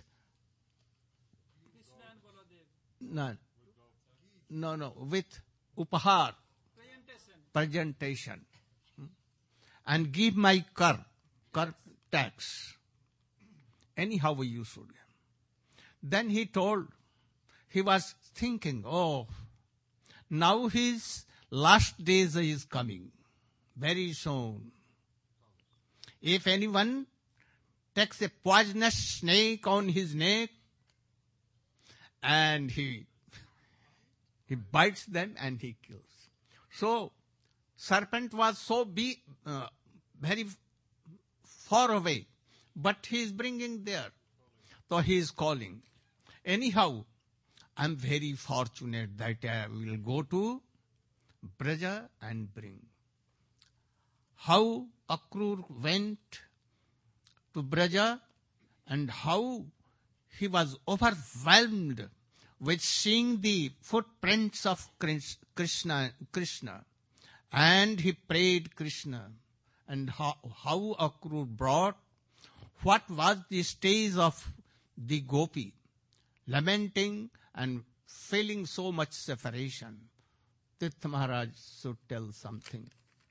with upahar, presentation, and give my kar tax. Anyhow you should. Then he told, he was thinking, oh, now his last days is coming, very soon. If anyone takes a poisonous snake on his neck and he He bites them and he kills. So, serpent was so very far away, but he is bringing there. So he is calling. Anyhow, I am very fortunate that I will go to Braja and bring. How Akrur went to Braja and how he was overwhelmed with seeing the footprints of Krishna, and he prayed Krishna, and how Akrur brought what was the stage of the gopi, lamenting and feeling so much separation. Tirtha Maharaj should tell something.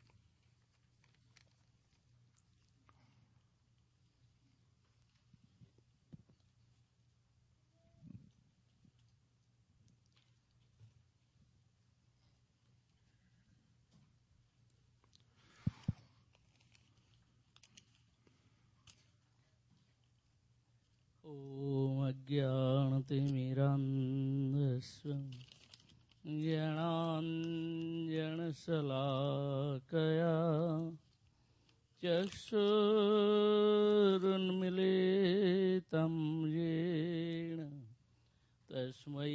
ॐ अज्ञानतिमिरान्धस्वं ज्ञानाञ्जनशलाकया चक्षुरुन्मीलितं येन तस्मै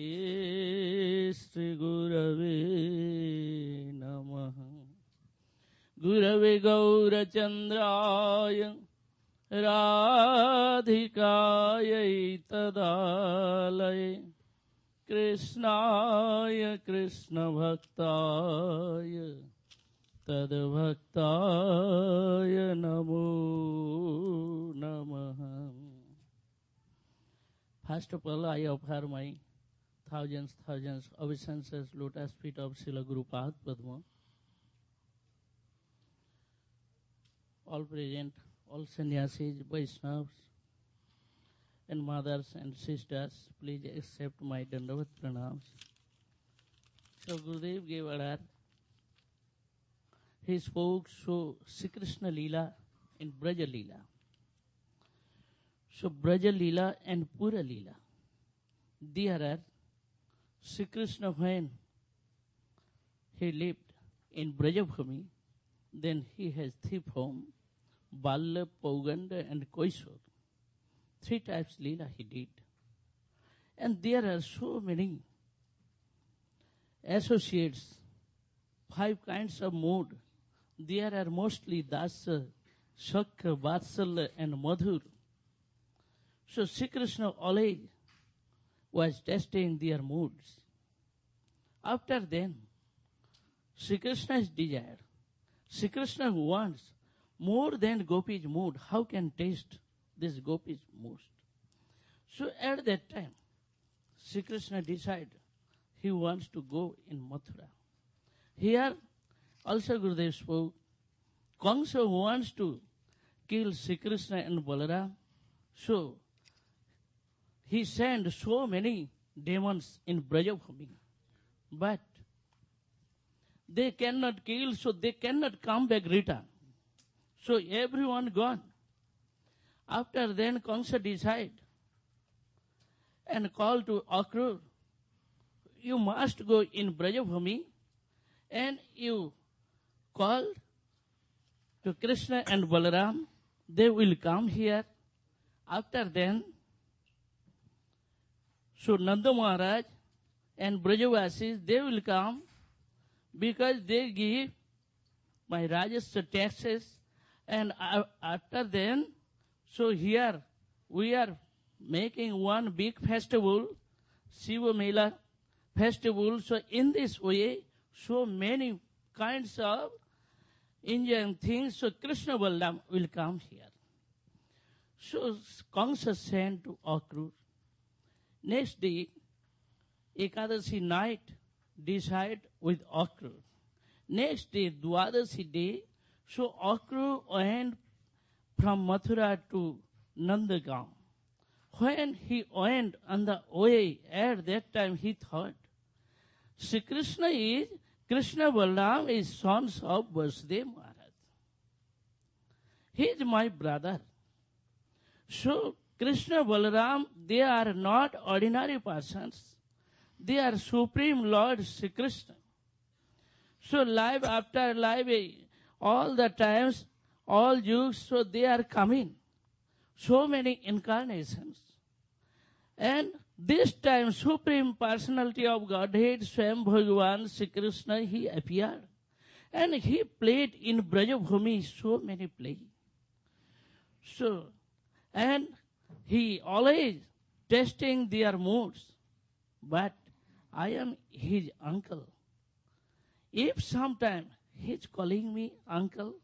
श्रीगुरवे नमः। गुरवे गौरचन्द्राय राधिकायै तदालये कृष्णाय कृष्णभक्ताय तद्भक्ताय नमो नमः। First of all, I offer my thousands obeisances lotus feet of Srila Gurupada Padma. All present, all sannyasis, Vaishnavas, and mothers and sisters, please accept my Dandavat pranams. So Gurudev gave order. He spoke so Sri Krishna Leela and Braja Leela. So Braja Leela and Pura Leela. There are Sri Krishna when he lived in Brajabhumi, then he has three forms, Balla, Pauganda and Koisor. 3 types Leela he did. And there are so many associates, 5 kinds of mood. There are mostly Dasa, Shakha, Vatsalya and Madhur. So Sri Krishna always was testing their moods. After then, Sri Krishna's desire, Sri Krishna wants more than Gopi's mood. How can taste this Gopi's mood? So at that time, Sri Krishna decided he wants to go in Mathura. Here also Gurudev spoke, Kamsa wants to kill Sri Krishna and Balaram. So he sent so many demons in Brajabhumi. But they cannot kill, so they cannot come back return. So everyone gone. After then Kamsa decided and called to Akrur, you must go in Brajabhumi and you call to Krishna and Balaram. They will come here. After then, so Nanda Maharaj and Brajavasis, they will come because they give my Rajas taxes. And after then, so here we are making one big festival, Shiva Mela festival. So in this way, so many kinds of Indian things. So Krishna Balaram will come here. So Kamsa sent to Akrur. Next day, Ekadasi night, decide with Akrur. Next day, Dwadasi day, so Akrur went from Mathura to Nandagaon. When he went on the way, at that time he thought, Sri Krishna Balaram is sons of Vasudeva Maharaj. He is my brother. So Krishna Balaram, they are not ordinary persons. they are Supreme Lord Sri Krishna. So life after life, all the times, all yugs, so they are coming. So many incarnations. And this time, Supreme Personality of Godhead, Swam Bhagavan Sri Krishna, he appeared. And he played in Brajabhumi so many plays. So, and he always testing their moods. But I am his uncle. If sometime he's calling me uncle,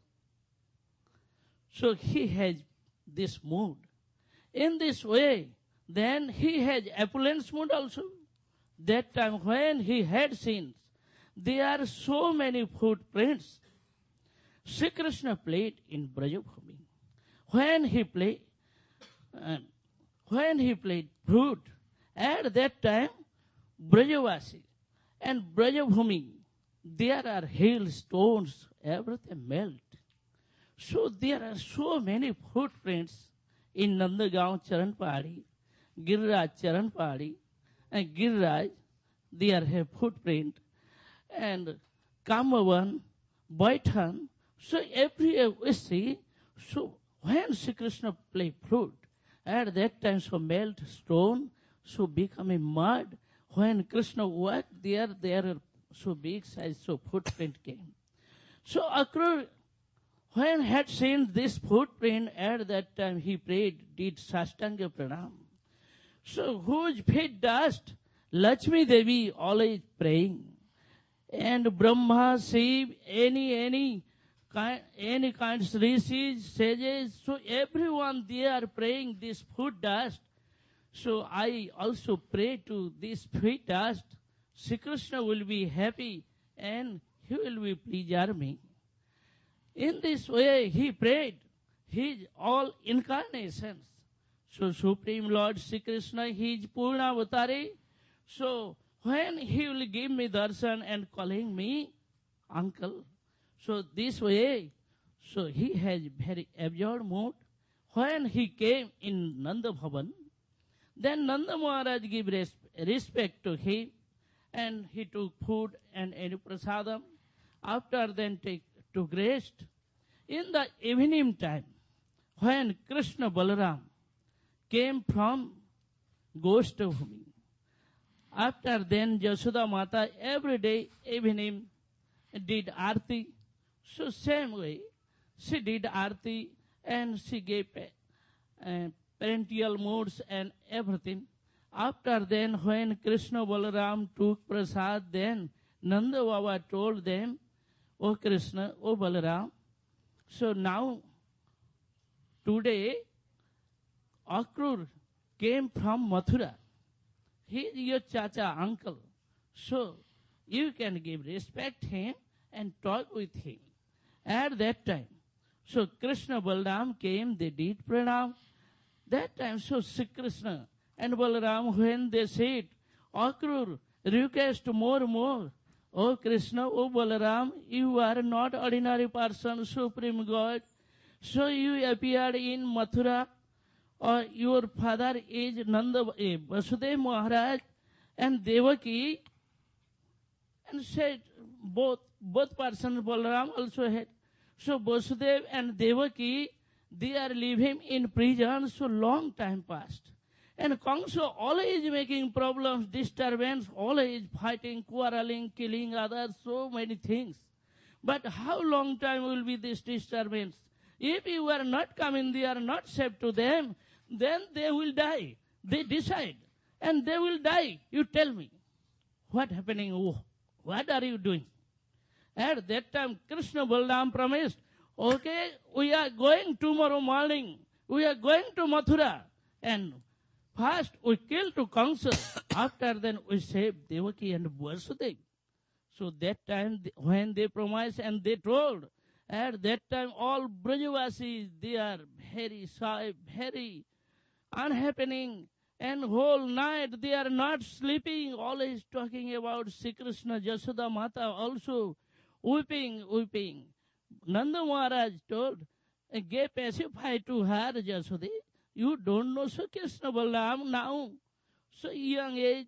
so he has this mood. In this way, then he has opulence mood also. That time when he had sins, there are so many footprints. Sri Krishna played in Brajabhumi. When he played flute, at that time, Brajavasi and Brajabhumi, there are hailstones, everything melt. So there are so many footprints in Nandagaon Charan Pahadi, Giriraj Charan Pahadi, and Giriraj, there have footprint, and Kamavan, Baithan. So everywhere we see, so when Sri Krishna play flute, at that time so melt stone, so become a mud. When Krishna walked there are so big size, so footprint came. So Akrur, when had seen this footprint, at that time he prayed, did Sastanga Pranam. So whose feet dust, Lakshmi Devi always praying. And Brahma, Shiv, any kind of rishis, sages, so everyone they are praying this foot dust. So I also pray to this feet dust. Sri Krishna will be happy and he will be pleasure me. In this way he prayed his all incarnations. So Supreme Lord Sri Krishna, he is Purna Avatari. So when he will give me darshan and calling me uncle, so this way, so he has very absurd mood. When he came in Nanda Bhavan, then Nanda Maharaj gave respect to him, and he took food and any prasadam. After then took rest. In the evening time, when Krishna Balaram came from Goshtavhumi, after then Yashoda Mata every day evening did Aarti. So same way, she did Aarti and she gave parental moods and everything. After then, when Krishna Balaram took prasad, then Nanda Baba told them, "O Krishna, O Balaram, so now, today, Akrur came from Mathura. He is your chacha, uncle. So, you can give respect him and talk with him." At that time, so Krishna Balaram came, they did pranam. That time, so Sri Krishna and Balaram, when they said, "Akrur, request more. O Krishna, O Balaram, you are not ordinary person, Supreme God. So you appeared in Mathura, or your father is Nanda, Vasudev Maharaj and Devaki," and said both persons, Balaram also had. So Vasudev and Devaki, they are living in prison, so long time passed. And Kamsa always making problems, disturbance, always fighting, quarreling, killing others, so many things. But how long time will be this disturbance? If you are not coming, they are not safe to them, then they will die. They decide. And they will die. You tell me. What happening? What are you doing? At that time, Krishna Balaram promised, "Okay, we are going tomorrow morning. We are going to Mathura. And first we kill to Kamsa. After then we save Devaki and Vasudev." So that time when they promised and they told, at that time all Brajavasis, they are very shy, very unhappening. And whole night they are not sleeping, always talking about Sri Krishna, Yashoda Mata also weeping. Nanda Maharaj told, gave pacify to her, "Yashoda, you don't know Sri Krishna Balaram now, so young age,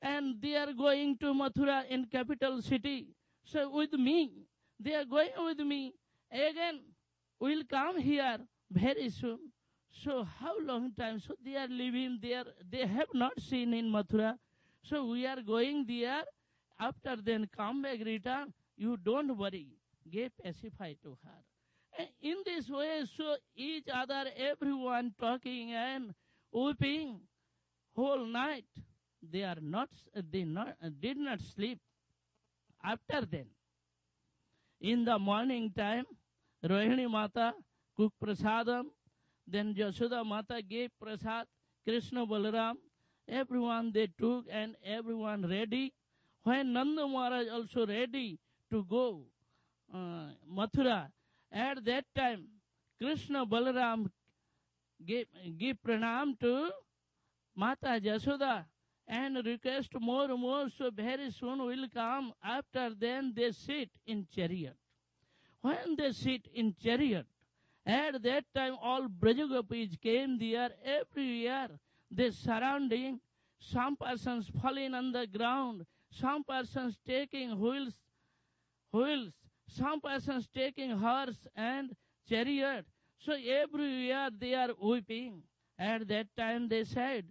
and they are going to Mathura in capital city. So with me, they are going with me. Again, we'll come here very soon. So how long time? So they are living there. They have not seen in Mathura. So we are going there. After then come back, return. You don't worry. Give pacify to her. And in this way, so each other, everyone talking and weeping whole night. They are not. Did not sleep. After then, in the morning time, Rohini Mata cooked prasadam. Then Yashoda Mata gave prasad. Krishna Balaram, everyone they took and everyone ready. When Nanda Maharaj also ready to go Mathura, at that time Krishna Balaram give pranam to Mata Yashoda and request more. So very soon will come. After then they sit in chariot. When they sit in chariot, at that time all Brajagopis came there everywhere. They surrounding. Some persons falling on the ground. Some persons taking wheels. Some persons taking horse and chariot. So everywhere they are weeping. At that time they said,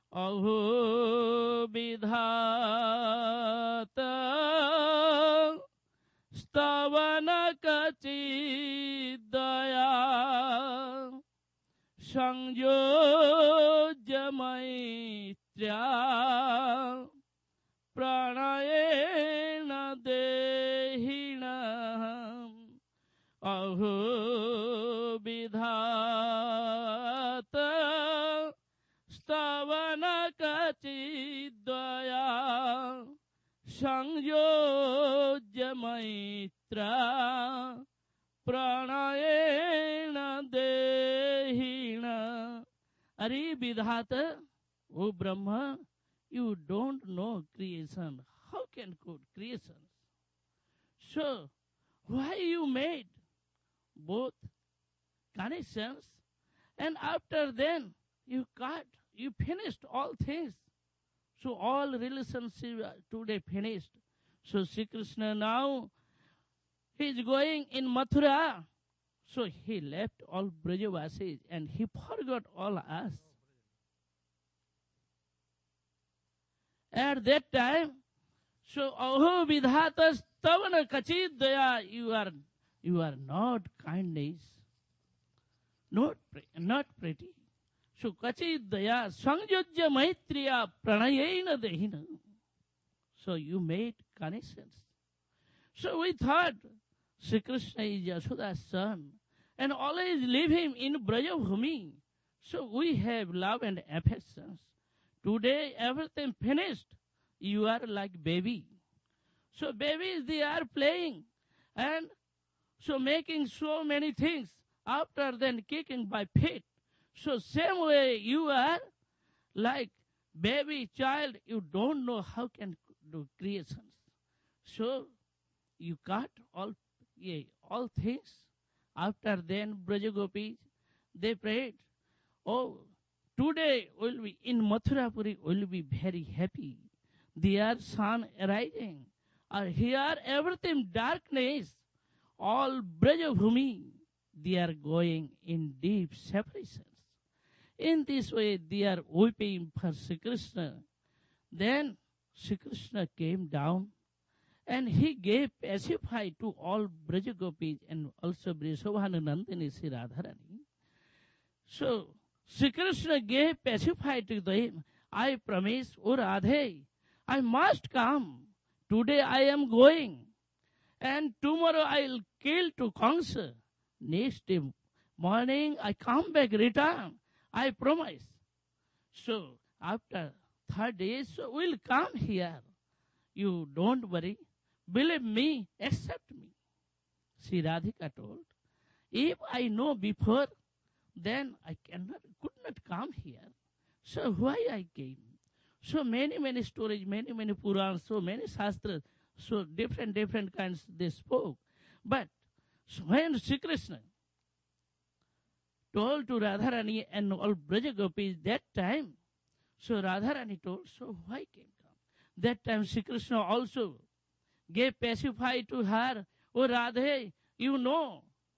Aho Vidhata Stavana Kachidaya Sangyojya Maitrya Pranayena Dehina Aho Vidhata Stavana Kachidaya Sangyojya Maitra Pranayena Dehina. Are Vidhata, O Brahma, you don't know creation. How can code creation? So, why you made both connections and after then you finished all things. So all relationship today finished. So Sri Krishna now he is going in Mathura. So he left all Brajavasis and he forgot all us. At that time, so Aho Vidhata Stavana Kachidaya, you are not kindness, not pretty. So Kachidaya Sangyojya Maitriya Pranayena Dehina. So you made connections. So we thought Sri Krishna is Yashoda's son and always leave him in Brajabhumi. So we have love and affections. Today everything finished. You are like baby. So babies they are playing and so making so many things. After then kicking by feet. So same way you are like baby child. You don't know how can do creations. So you cut all things. After then Brajagopis they prayed. Oh, today will be in Mathurapuri will be very happy. Their sun arising. Here everything darkness. All Brajabhumi they are going in deep separations. In this way they are weeping for Sri Krishna. Then Sri Krishna came down and he gave pacify to all Brajagopis and also Vrishabhanandini Sri Radharani. So Sri Krishna gave pacify to them. I promise, O Radhe, I must come. Today I am going. And tomorrow I will kill to Kamsa. Next day morning I come back, return. I promise. So after 3 days, so we'll come here. You don't worry. Believe me, accept me. Sri Radhika told, if I know before, then I could not come here. So why I came? So many stories, many Purans, so many Shastras, so different kinds they spoke. But so when Sri Krishna told to Radharani and all Brajagopis that time, so Radharani told, so why came come? That time Sri Krishna also gave pacify to her, "Oh Radhe, you know,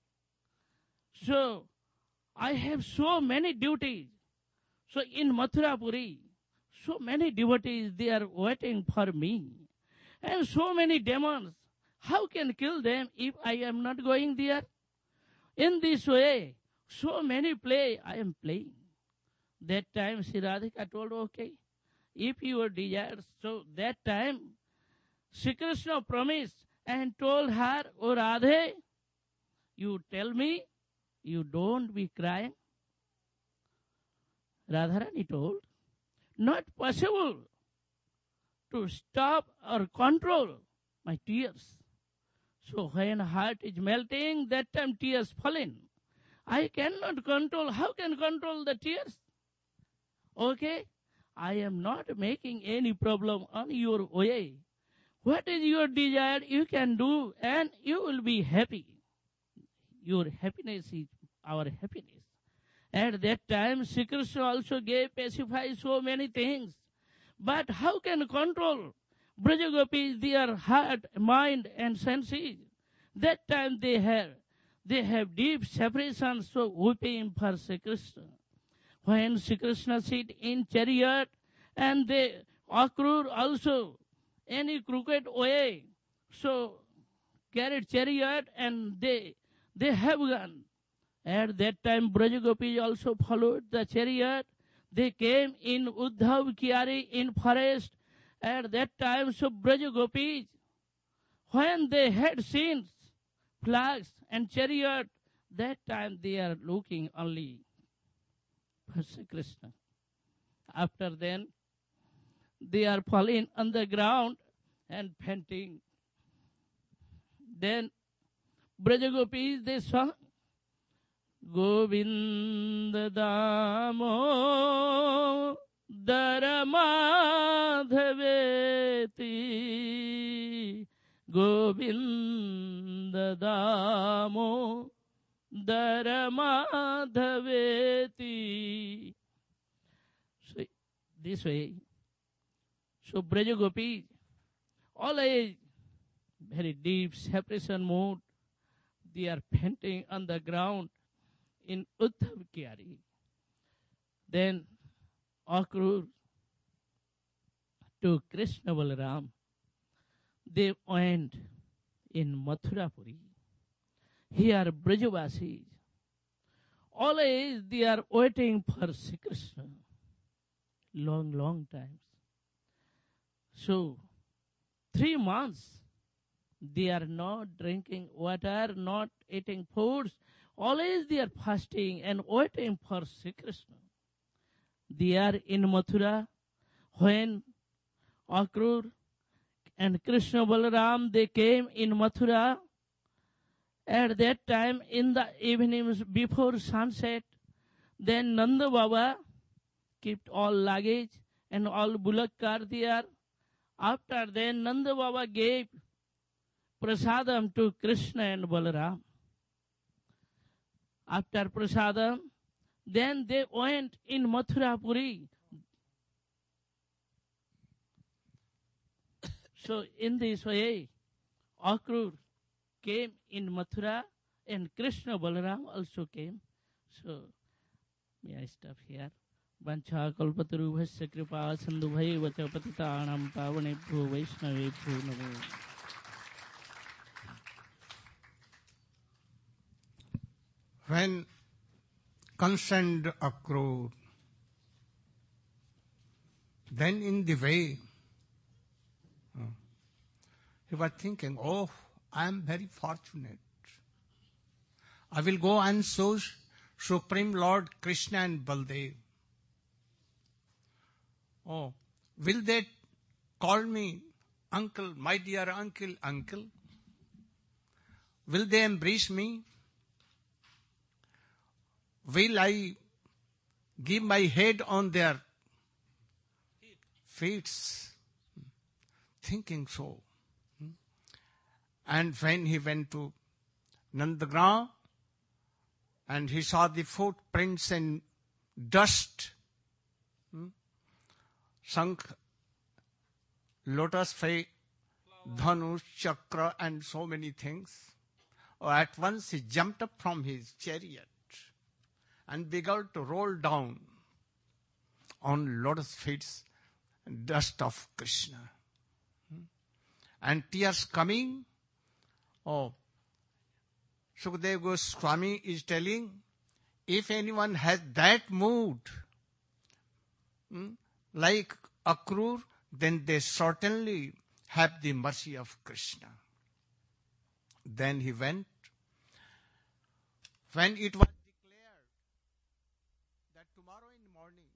so I have so many duties. So in Mathurapuri, so many devotees, they are waiting for me. And so many demons, how can kill them if I am not going there? In this way, so many play, I am playing." That time Sri Radhika told, "Okay, if your desires." So that time Sri Krishna promised and told her, "Oh Radhe, you tell me, you don't be crying." Radharani told, "Not possible to stop or control my tears. So when heart is melting, that time tears falling. I cannot control. How can control the tears? Okay, I am not making any problem on your way. What is your desire, you can do, and you will be happy. Your happiness is our happiness." At that time, Sri Krishna also gave pacify so many things. But how can control Brajagopis, their heart, mind, and senses? That time they have deep separation, so weeping for Sri Krishna. When Sri Krishna sit in chariot, and they accrue also any crooked way, so carried chariot, and they have gone. At that time, Brajagopis also followed the chariot. They came in Uddhav Kiari in forest. At that time, so Brajagopis, when they had seen flags and chariot, that time they are looking only for Sri Krishna. After then, they are falling on the ground and fainting. Then Brajagopis, they saw, "Govinda Damo Daramadhaveti, Govinda Damo Daramadhaveti." So this way, so Brajagopis, all a very deep separation mood, they are fainting on the ground in Uddhav Kiari. Then occurred to Krishna Balaram. They went in Mathurapuri. Here Brajavasis, always they are waiting for Sri Krishna. Long times. So 3 months they are not drinking water, not eating foods. Always they are fasting and waiting for Sri Krishna. They are in Mathura when Akrur and Krishna Balaram, they came in Mathura. At that time, in the evenings before sunset, then Nanda Baba kept all luggage and all bullock car there. After then, Nanda Baba gave prasadam to Krishna and Balaram. After prasadam, then they went in Mathurapuri. So in this way, Akrur came in Mathura and Krishna Balaram also came. So may I stop here? Vancha kalpatarubhasya kripa sandubhai vacha patitanam pavanebhyo vaishnavebhyo namo. When concerned Akrur, then in the way, he was thinking, "Oh, I am very fortunate. I will go and show Supreme Lord Krishna and Baldev. Oh, will they call me uncle, my dear uncle, uncle? Will they embrace me? Will I give my head on their feet?" Thinking so. And when he went to Nandagram and he saw the footprints and dust, Shankh lotus feet, dhanush, chakra, and so many things. At once he jumped up from his chariot and began to roll down on lotus feet dust of Krishna. And tears coming. Oh, Sukadeva Goswami is telling, if anyone has that mood, like Akrur, then they certainly have the mercy of Krishna. Then he went. When it was declared that tomorrow in the morning,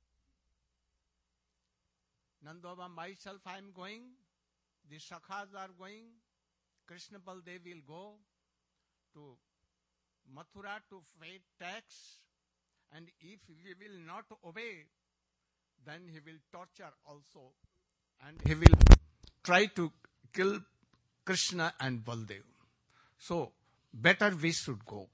Nandababa, myself, I am going, the Sakhas are going, Krishna Baldev will go to Mathura to pay tax, and if we will not obey, then he will torture also, and he will try to kill Krishna and Baldev. So, better we should go.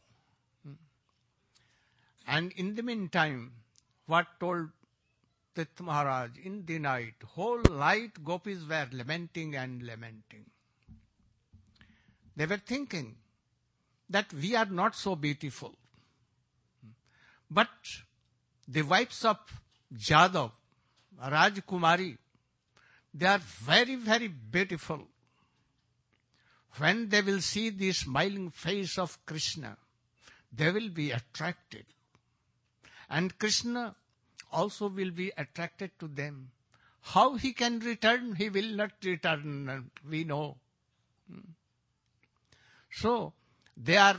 And in the meantime, what told Tit Maharaj, in the night, whole night gopis were lamenting and lamenting. They were thinking that we are not so beautiful. But the wives of Jadav, Rajkumari, they are very, very beautiful. When they will see the smiling face of Krishna, they will be attracted. And Krishna also will be attracted to them. How he can return? He will not return, we know. So, they are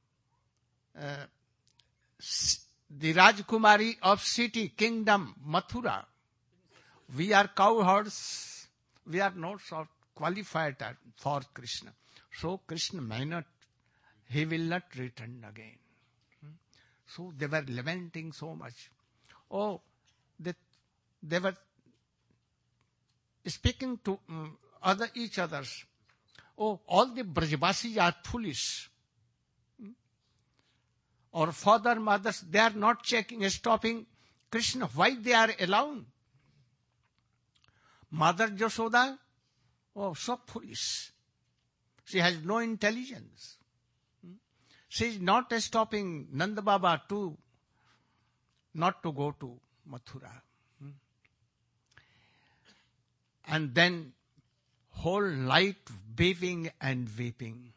the Rajkumari of city, kingdom, Mathura. We are cowherds. We are not so qualified for Krishna. So, Krishna may not, he will not return again. So, they were lamenting so much. Oh, they were speaking to each others. Oh, all the Brajavasis are foolish. Or father, mothers, they are not stopping Krishna. Why they are alone? Mother Jashoda, oh, so foolish. She has no intelligence. She is not stopping Nanda Baba not to go to Mathura. And then whole night weeping and weeping.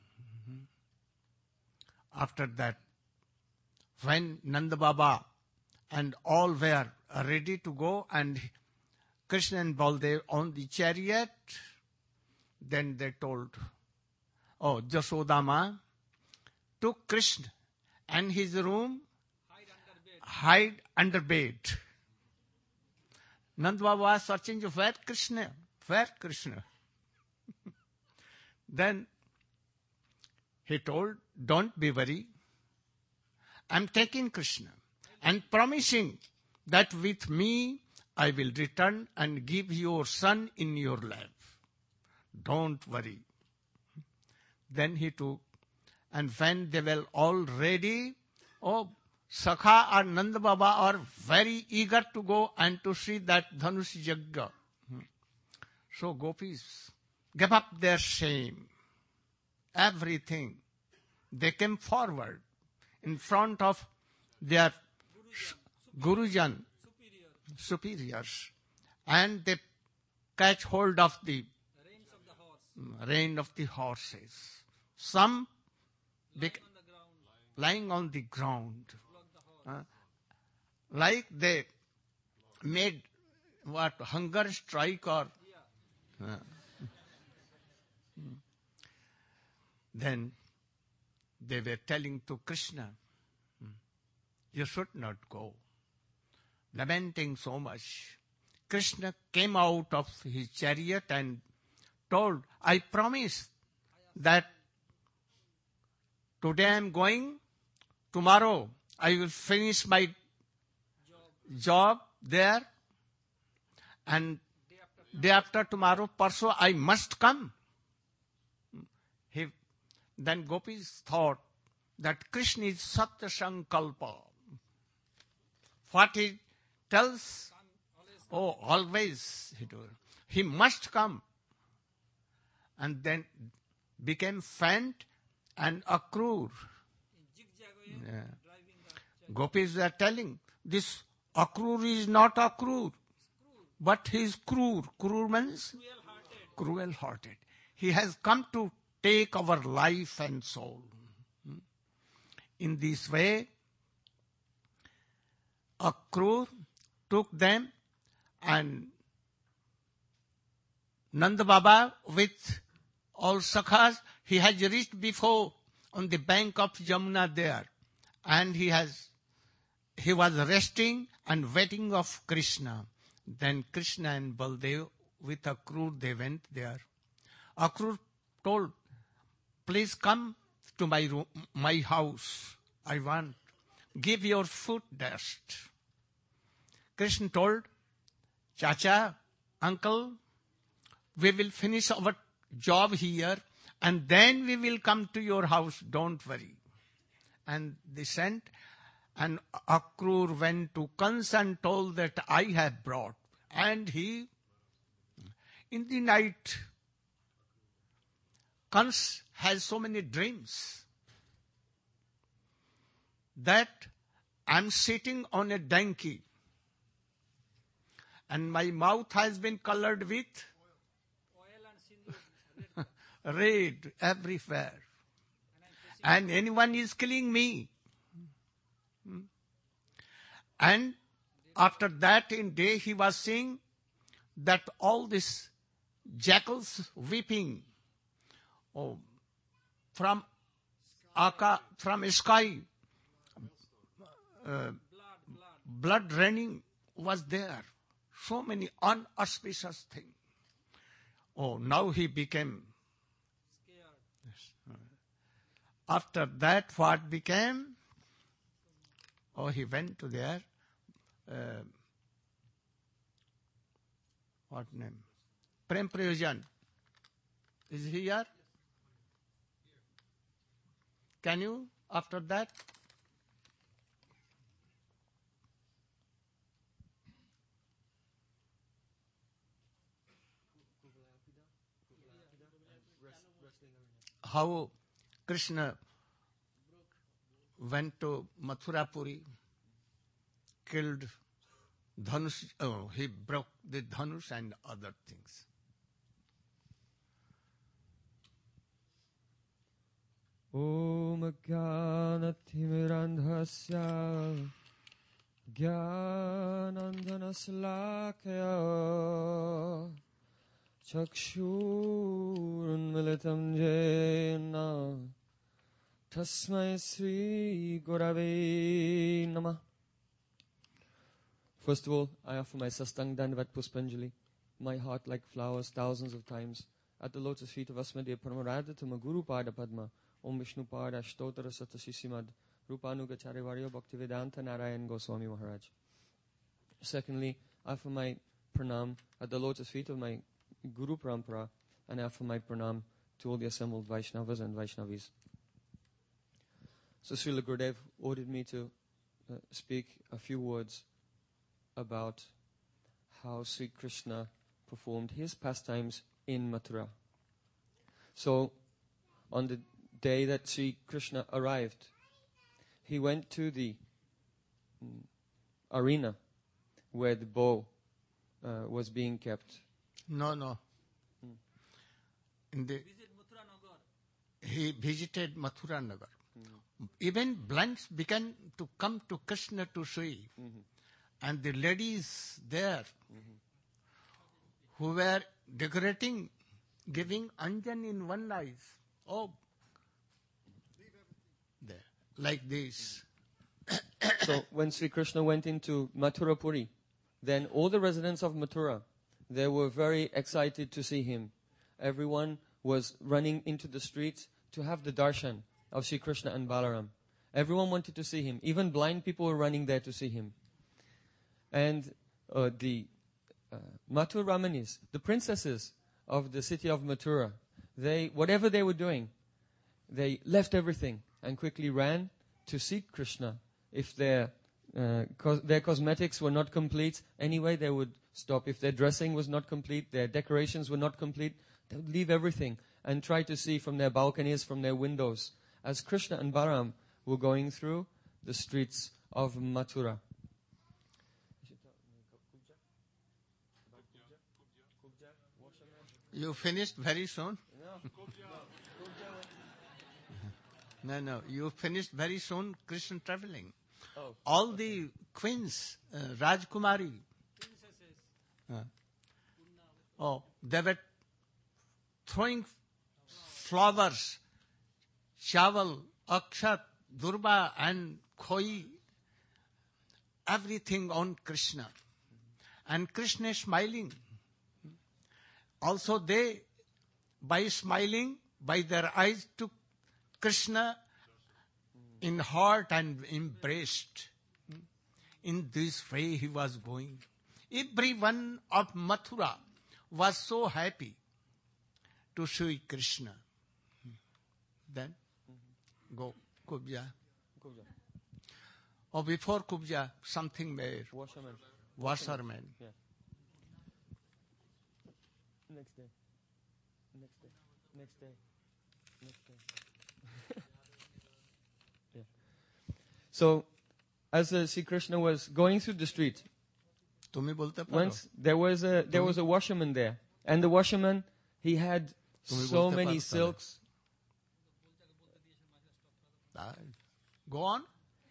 After that, when Nanda Baba and all were ready to go and Krishna and Baldev on the chariot, then they told, oh, Jasodama took Krishna and his room, hide under bed. Nanda Baba was searching, where Krishna? Where Krishna? Then he told, don't be worried. I'm taking Krishna and promising that with me I will return and give your son in your lap. Don't worry. Then he took, and when they were all ready, oh, Sakha and Nanda Baba are very eager to go and to see that Dhanush Yagya. So gopis gave up their shame, everything. They came forward in front of their Gurujan, superiors, and they catch hold of the rein of the horses. Some lying on the ground, like they made what, hunger strike or then they were telling to Krishna, you should not go. Lamenting so much. Krishna came out of his chariot and told, I promise that today I am going, tomorrow I will finish my job there, and day after tomorrow, Parso, I must come. Then gopis thought that Krishna is Satya Sankalpa. What he tells, oh, always he does. he must come. And then became faint and Akrur. Yeah. Gopis are telling, this Akrur is not Akrur, but he is Krur. Krur means cruel-hearted. He has come to take our life and soul. In this way, Akrur took them, and Nanda Baba with all Sakhas, he has reached before on the bank of Jamuna there, and he was resting and waiting of Krishna. Then Krishna and Baldev with Akrur, they went there. Akrur told, please come to my house. I want, give your foot dust. Krishna told, Chacha, uncle, we will finish our job here and then we will come to your house, don't worry. And they sent, and Akrur went to Kans and told that I have brought. And he, in the night, Kans has so many dreams that I'm sitting on a donkey and my mouth has been colored with red everywhere. And anyone is killing me. And after that in day he was seeing that all these jackals weeping from sky, blood raining was there. So many unauspicious things. Now he became scared. After that, what became? He went to there. What name? Prem Prayojan. Is he here? Can you, after that? How Krishna went to Mathurapuri, killed Dhanush, he broke the Dhanush and other things. Om Gyanatimirandhasya Gyanandanaslakaya Chakshurunmilitam Jena Tasmai Sri Gurave Namah. First of all, I offer my Sastang Dandavat Puspanjali, my heart like flowers thousands of times, at the lotus feet of Asmadeva Paramaradha to Maguru Pada Padma, Om Vishnu Pada Ashtotara Satasisimad, Rupanugacharya Bhaktivedanta Narayan Goswami Maharaj. Secondly, I offer my pranam at the lotus feet of my Guru Parampara, and I offer my pranam to all the assembled Vaishnavas and Vaishnavis. So Srila Gurudev ordered me to speak a few words about how Sri Krishna performed his pastimes in Mathura. So, on the day that Sri Krishna arrived, he went to the arena where the bow was being kept. No. He visited Mathura Nagar. Even blinds began to come to Krishna to see. And the ladies there who were decorating, giving anjan in one eye. There, like this. So when Sri Krishna went into Mathurapuri, then all the residents of Mathura, they were very excited to see him. Everyone was running into the streets to have the darshan of Sri Krishna and Balaram. Everyone wanted to see him. Even blind people were running there to see him. And the Mathura Ramanis, the princesses of the city of Mathura, whatever they were doing, they left everything and quickly ran to seek Krishna if their their cosmetics were not complete. Anyway, they would stop. If their dressing was not complete, their decorations were not complete, they would leave everything and try to see from their balconies, from their windows, as Krishna and Balaram were going through the streets of Mathura. You finished very soon? No. You finished very soon Krishna traveling. Oh. All the queens, Rajkumari. They were throwing flowers, chaval, akshat, durba and khoi, everything on Krishna. And Krishna is smiling. Also they, by smiling, by their eyes took Krishna in heart and embraced. In this way he was going. Everyone of Mathura was so happy to see Krishna. Then go Kubja. Or before Kubja, something there. Washerman. Yeah. Next day. Yeah. So, as Sri Krishna was going through the street, Tumi bolte paro? once there was a washerman there, and the washerman, he had so bolte many paro, silks. Go on.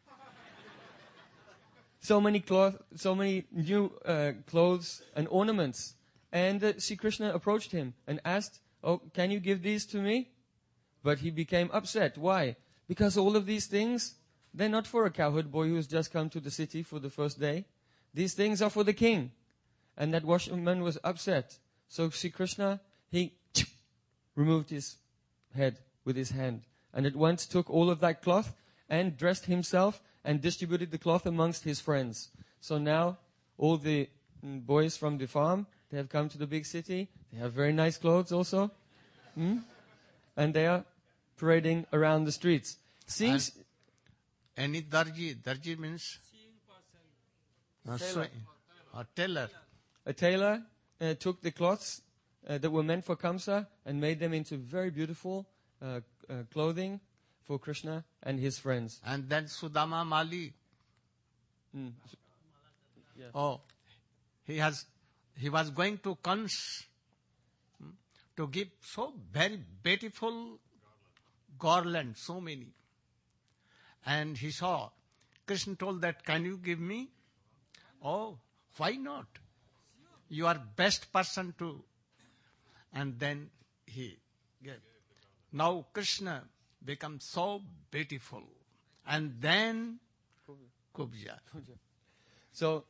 So many new clothes and ornaments. And Sri Krishna approached him and asked, "Oh, can you give these to me?" But he became upset. Why? Because all of these things, they're not for a cowherd boy who's just come to the city for the first day. These things are for the king. And that washerman was upset. So Sri Krishna, he removed his head with his hand. And at once took all of that cloth and dressed himself and distributed the cloth amongst his friends. So now all the boys from the farm, they have come to the big city. They have very nice clothes also. And they are parading around the streets. Any darji means a tailor. A tailor took the cloths that were meant for Kamsa and made them into very beautiful clothing for Krishna and his friends. And then Sudama Mali. Yeah. He was going to Kans to give so very beautiful garland, so many. And he saw, Krishna told that, "Can you give me?" "Oh, why not? You are best person to." And then he gave. Now Krishna becomes so beautiful. And then Kubja. So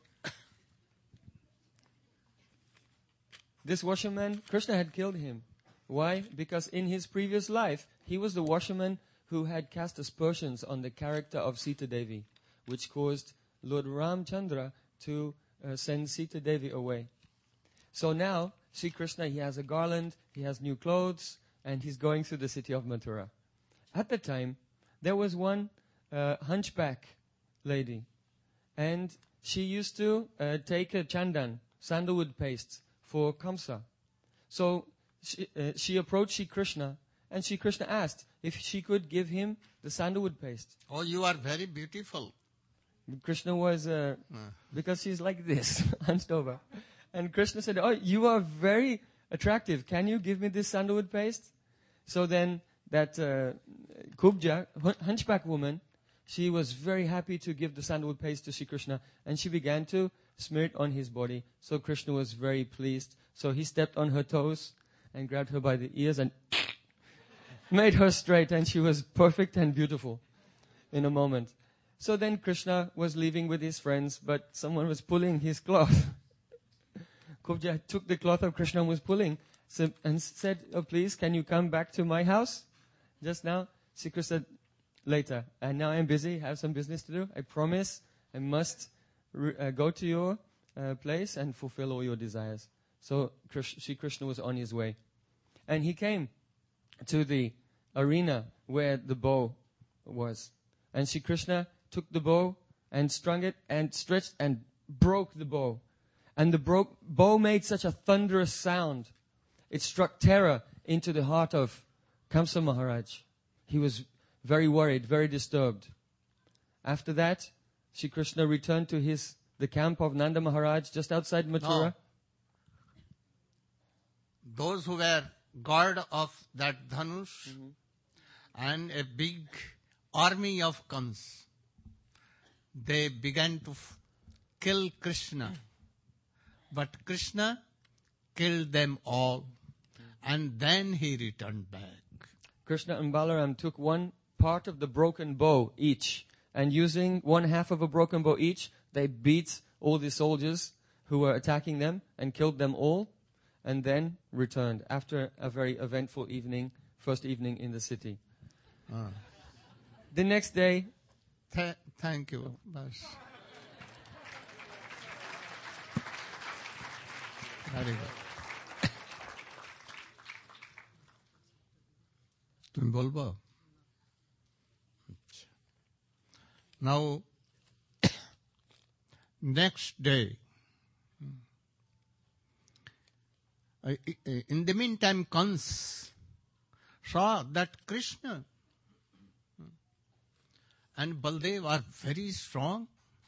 this washerman, Krishna had killed him. Why? Because in his previous life, he was the washerman who had cast aspersions on the character of Sita Devi, which caused Lord Ramchandra to send Sita Devi away. So now, Sri Krishna, he has a garland, he has new clothes, and he's going through the city of Mathura. At the time, there was one hunchback lady, and she used to take a chandan, sandalwood paste, for Kamsa. So she approached Sri Krishna, and Sri Krishna asked if she could give him the sandalwood paste. "Oh, you are very beautiful." Krishna was, because she's like this, hunched over. And Krishna said, "Oh, you are very attractive. Can you give me this sandalwood paste?" So then that Kubja, hunchback woman, she was very happy to give the sandalwood paste to Sri Krishna, and she began to smear it on his body. So Krishna was very pleased. So he stepped on her toes and grabbed her by the ears and made her straight, and she was perfect and beautiful in a moment. So then Krishna was leaving with his friends, but someone was pulling his cloth. Kubja took the cloth of Krishna and was pulling and said, "Oh, please, can you come back to my house just now?" Sri Krishna said, "Later. And now I'm busy, have some business to do. I promise I must go to your place and fulfill all your desires." So Sri Krishna was on his way. And he came to the arena where the bow was. And Sri Krishna took the bow and strung it and stretched and broke the bow. And the bow made such a thunderous sound. It struck terror into the heart of Kamsa Maharaj. He was very worried, very disturbed. After that, Shri Krishna returned to the camp of Nanda Maharaj just outside Mathura. No. Those who were guard of that Dhanush and a big army of Kans, they began to kill Krishna. But Krishna killed them all, and then he returned back. Krishna and Balaram took one part of the broken bow each, and using one half of a broken bow each, they beat all the soldiers who were attacking them and killed them all, and then returned after a very eventful evening, first evening in the city. The next day... Thank you. Bas. Very good. তুমি বলবো? Now, next day, in the meantime, Kans saw that Krishna and Baldev are very strong.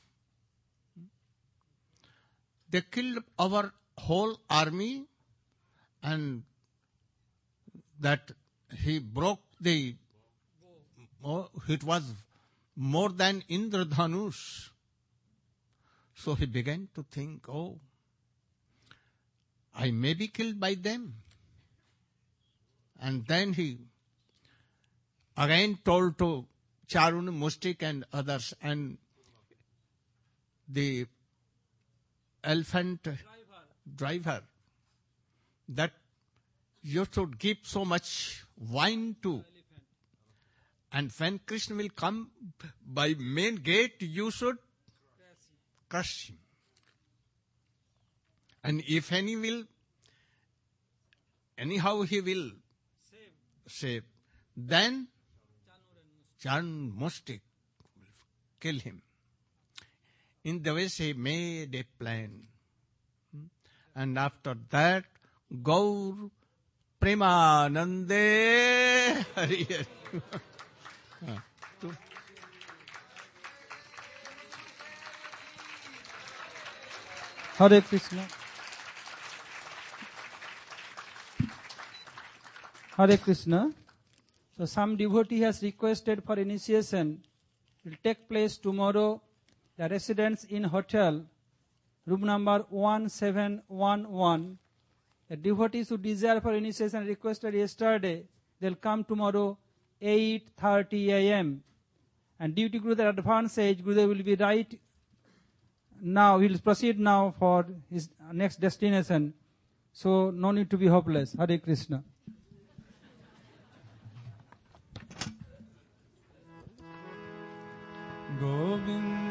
They killed our whole army, and that he broke it was more than Indradhanush. So he began to think, oh, I may be killed by them. And then he again told to Charun, Mustik and others, and the elephant driver, that you should give so much wine to. And when Krishna will come by main gate, you should crush him. And if anyhow he will save, then Chan Mustik will kill him. In the way he made a plan. And after that, Gaur Premanande Hari Hari. Hare Krishna. Hare Krishna. So some devotee has requested for initiation. It will take place tomorrow. The residents in hotel, room number 1711. The devotees who desire for initiation requested yesterday, they'll come tomorrow 8:30 a.m. And due to Gurudev advanced age, Gurudev will be right now. He will proceed now for his next destination. So no need to be hopeless. Hare Krishna. Govind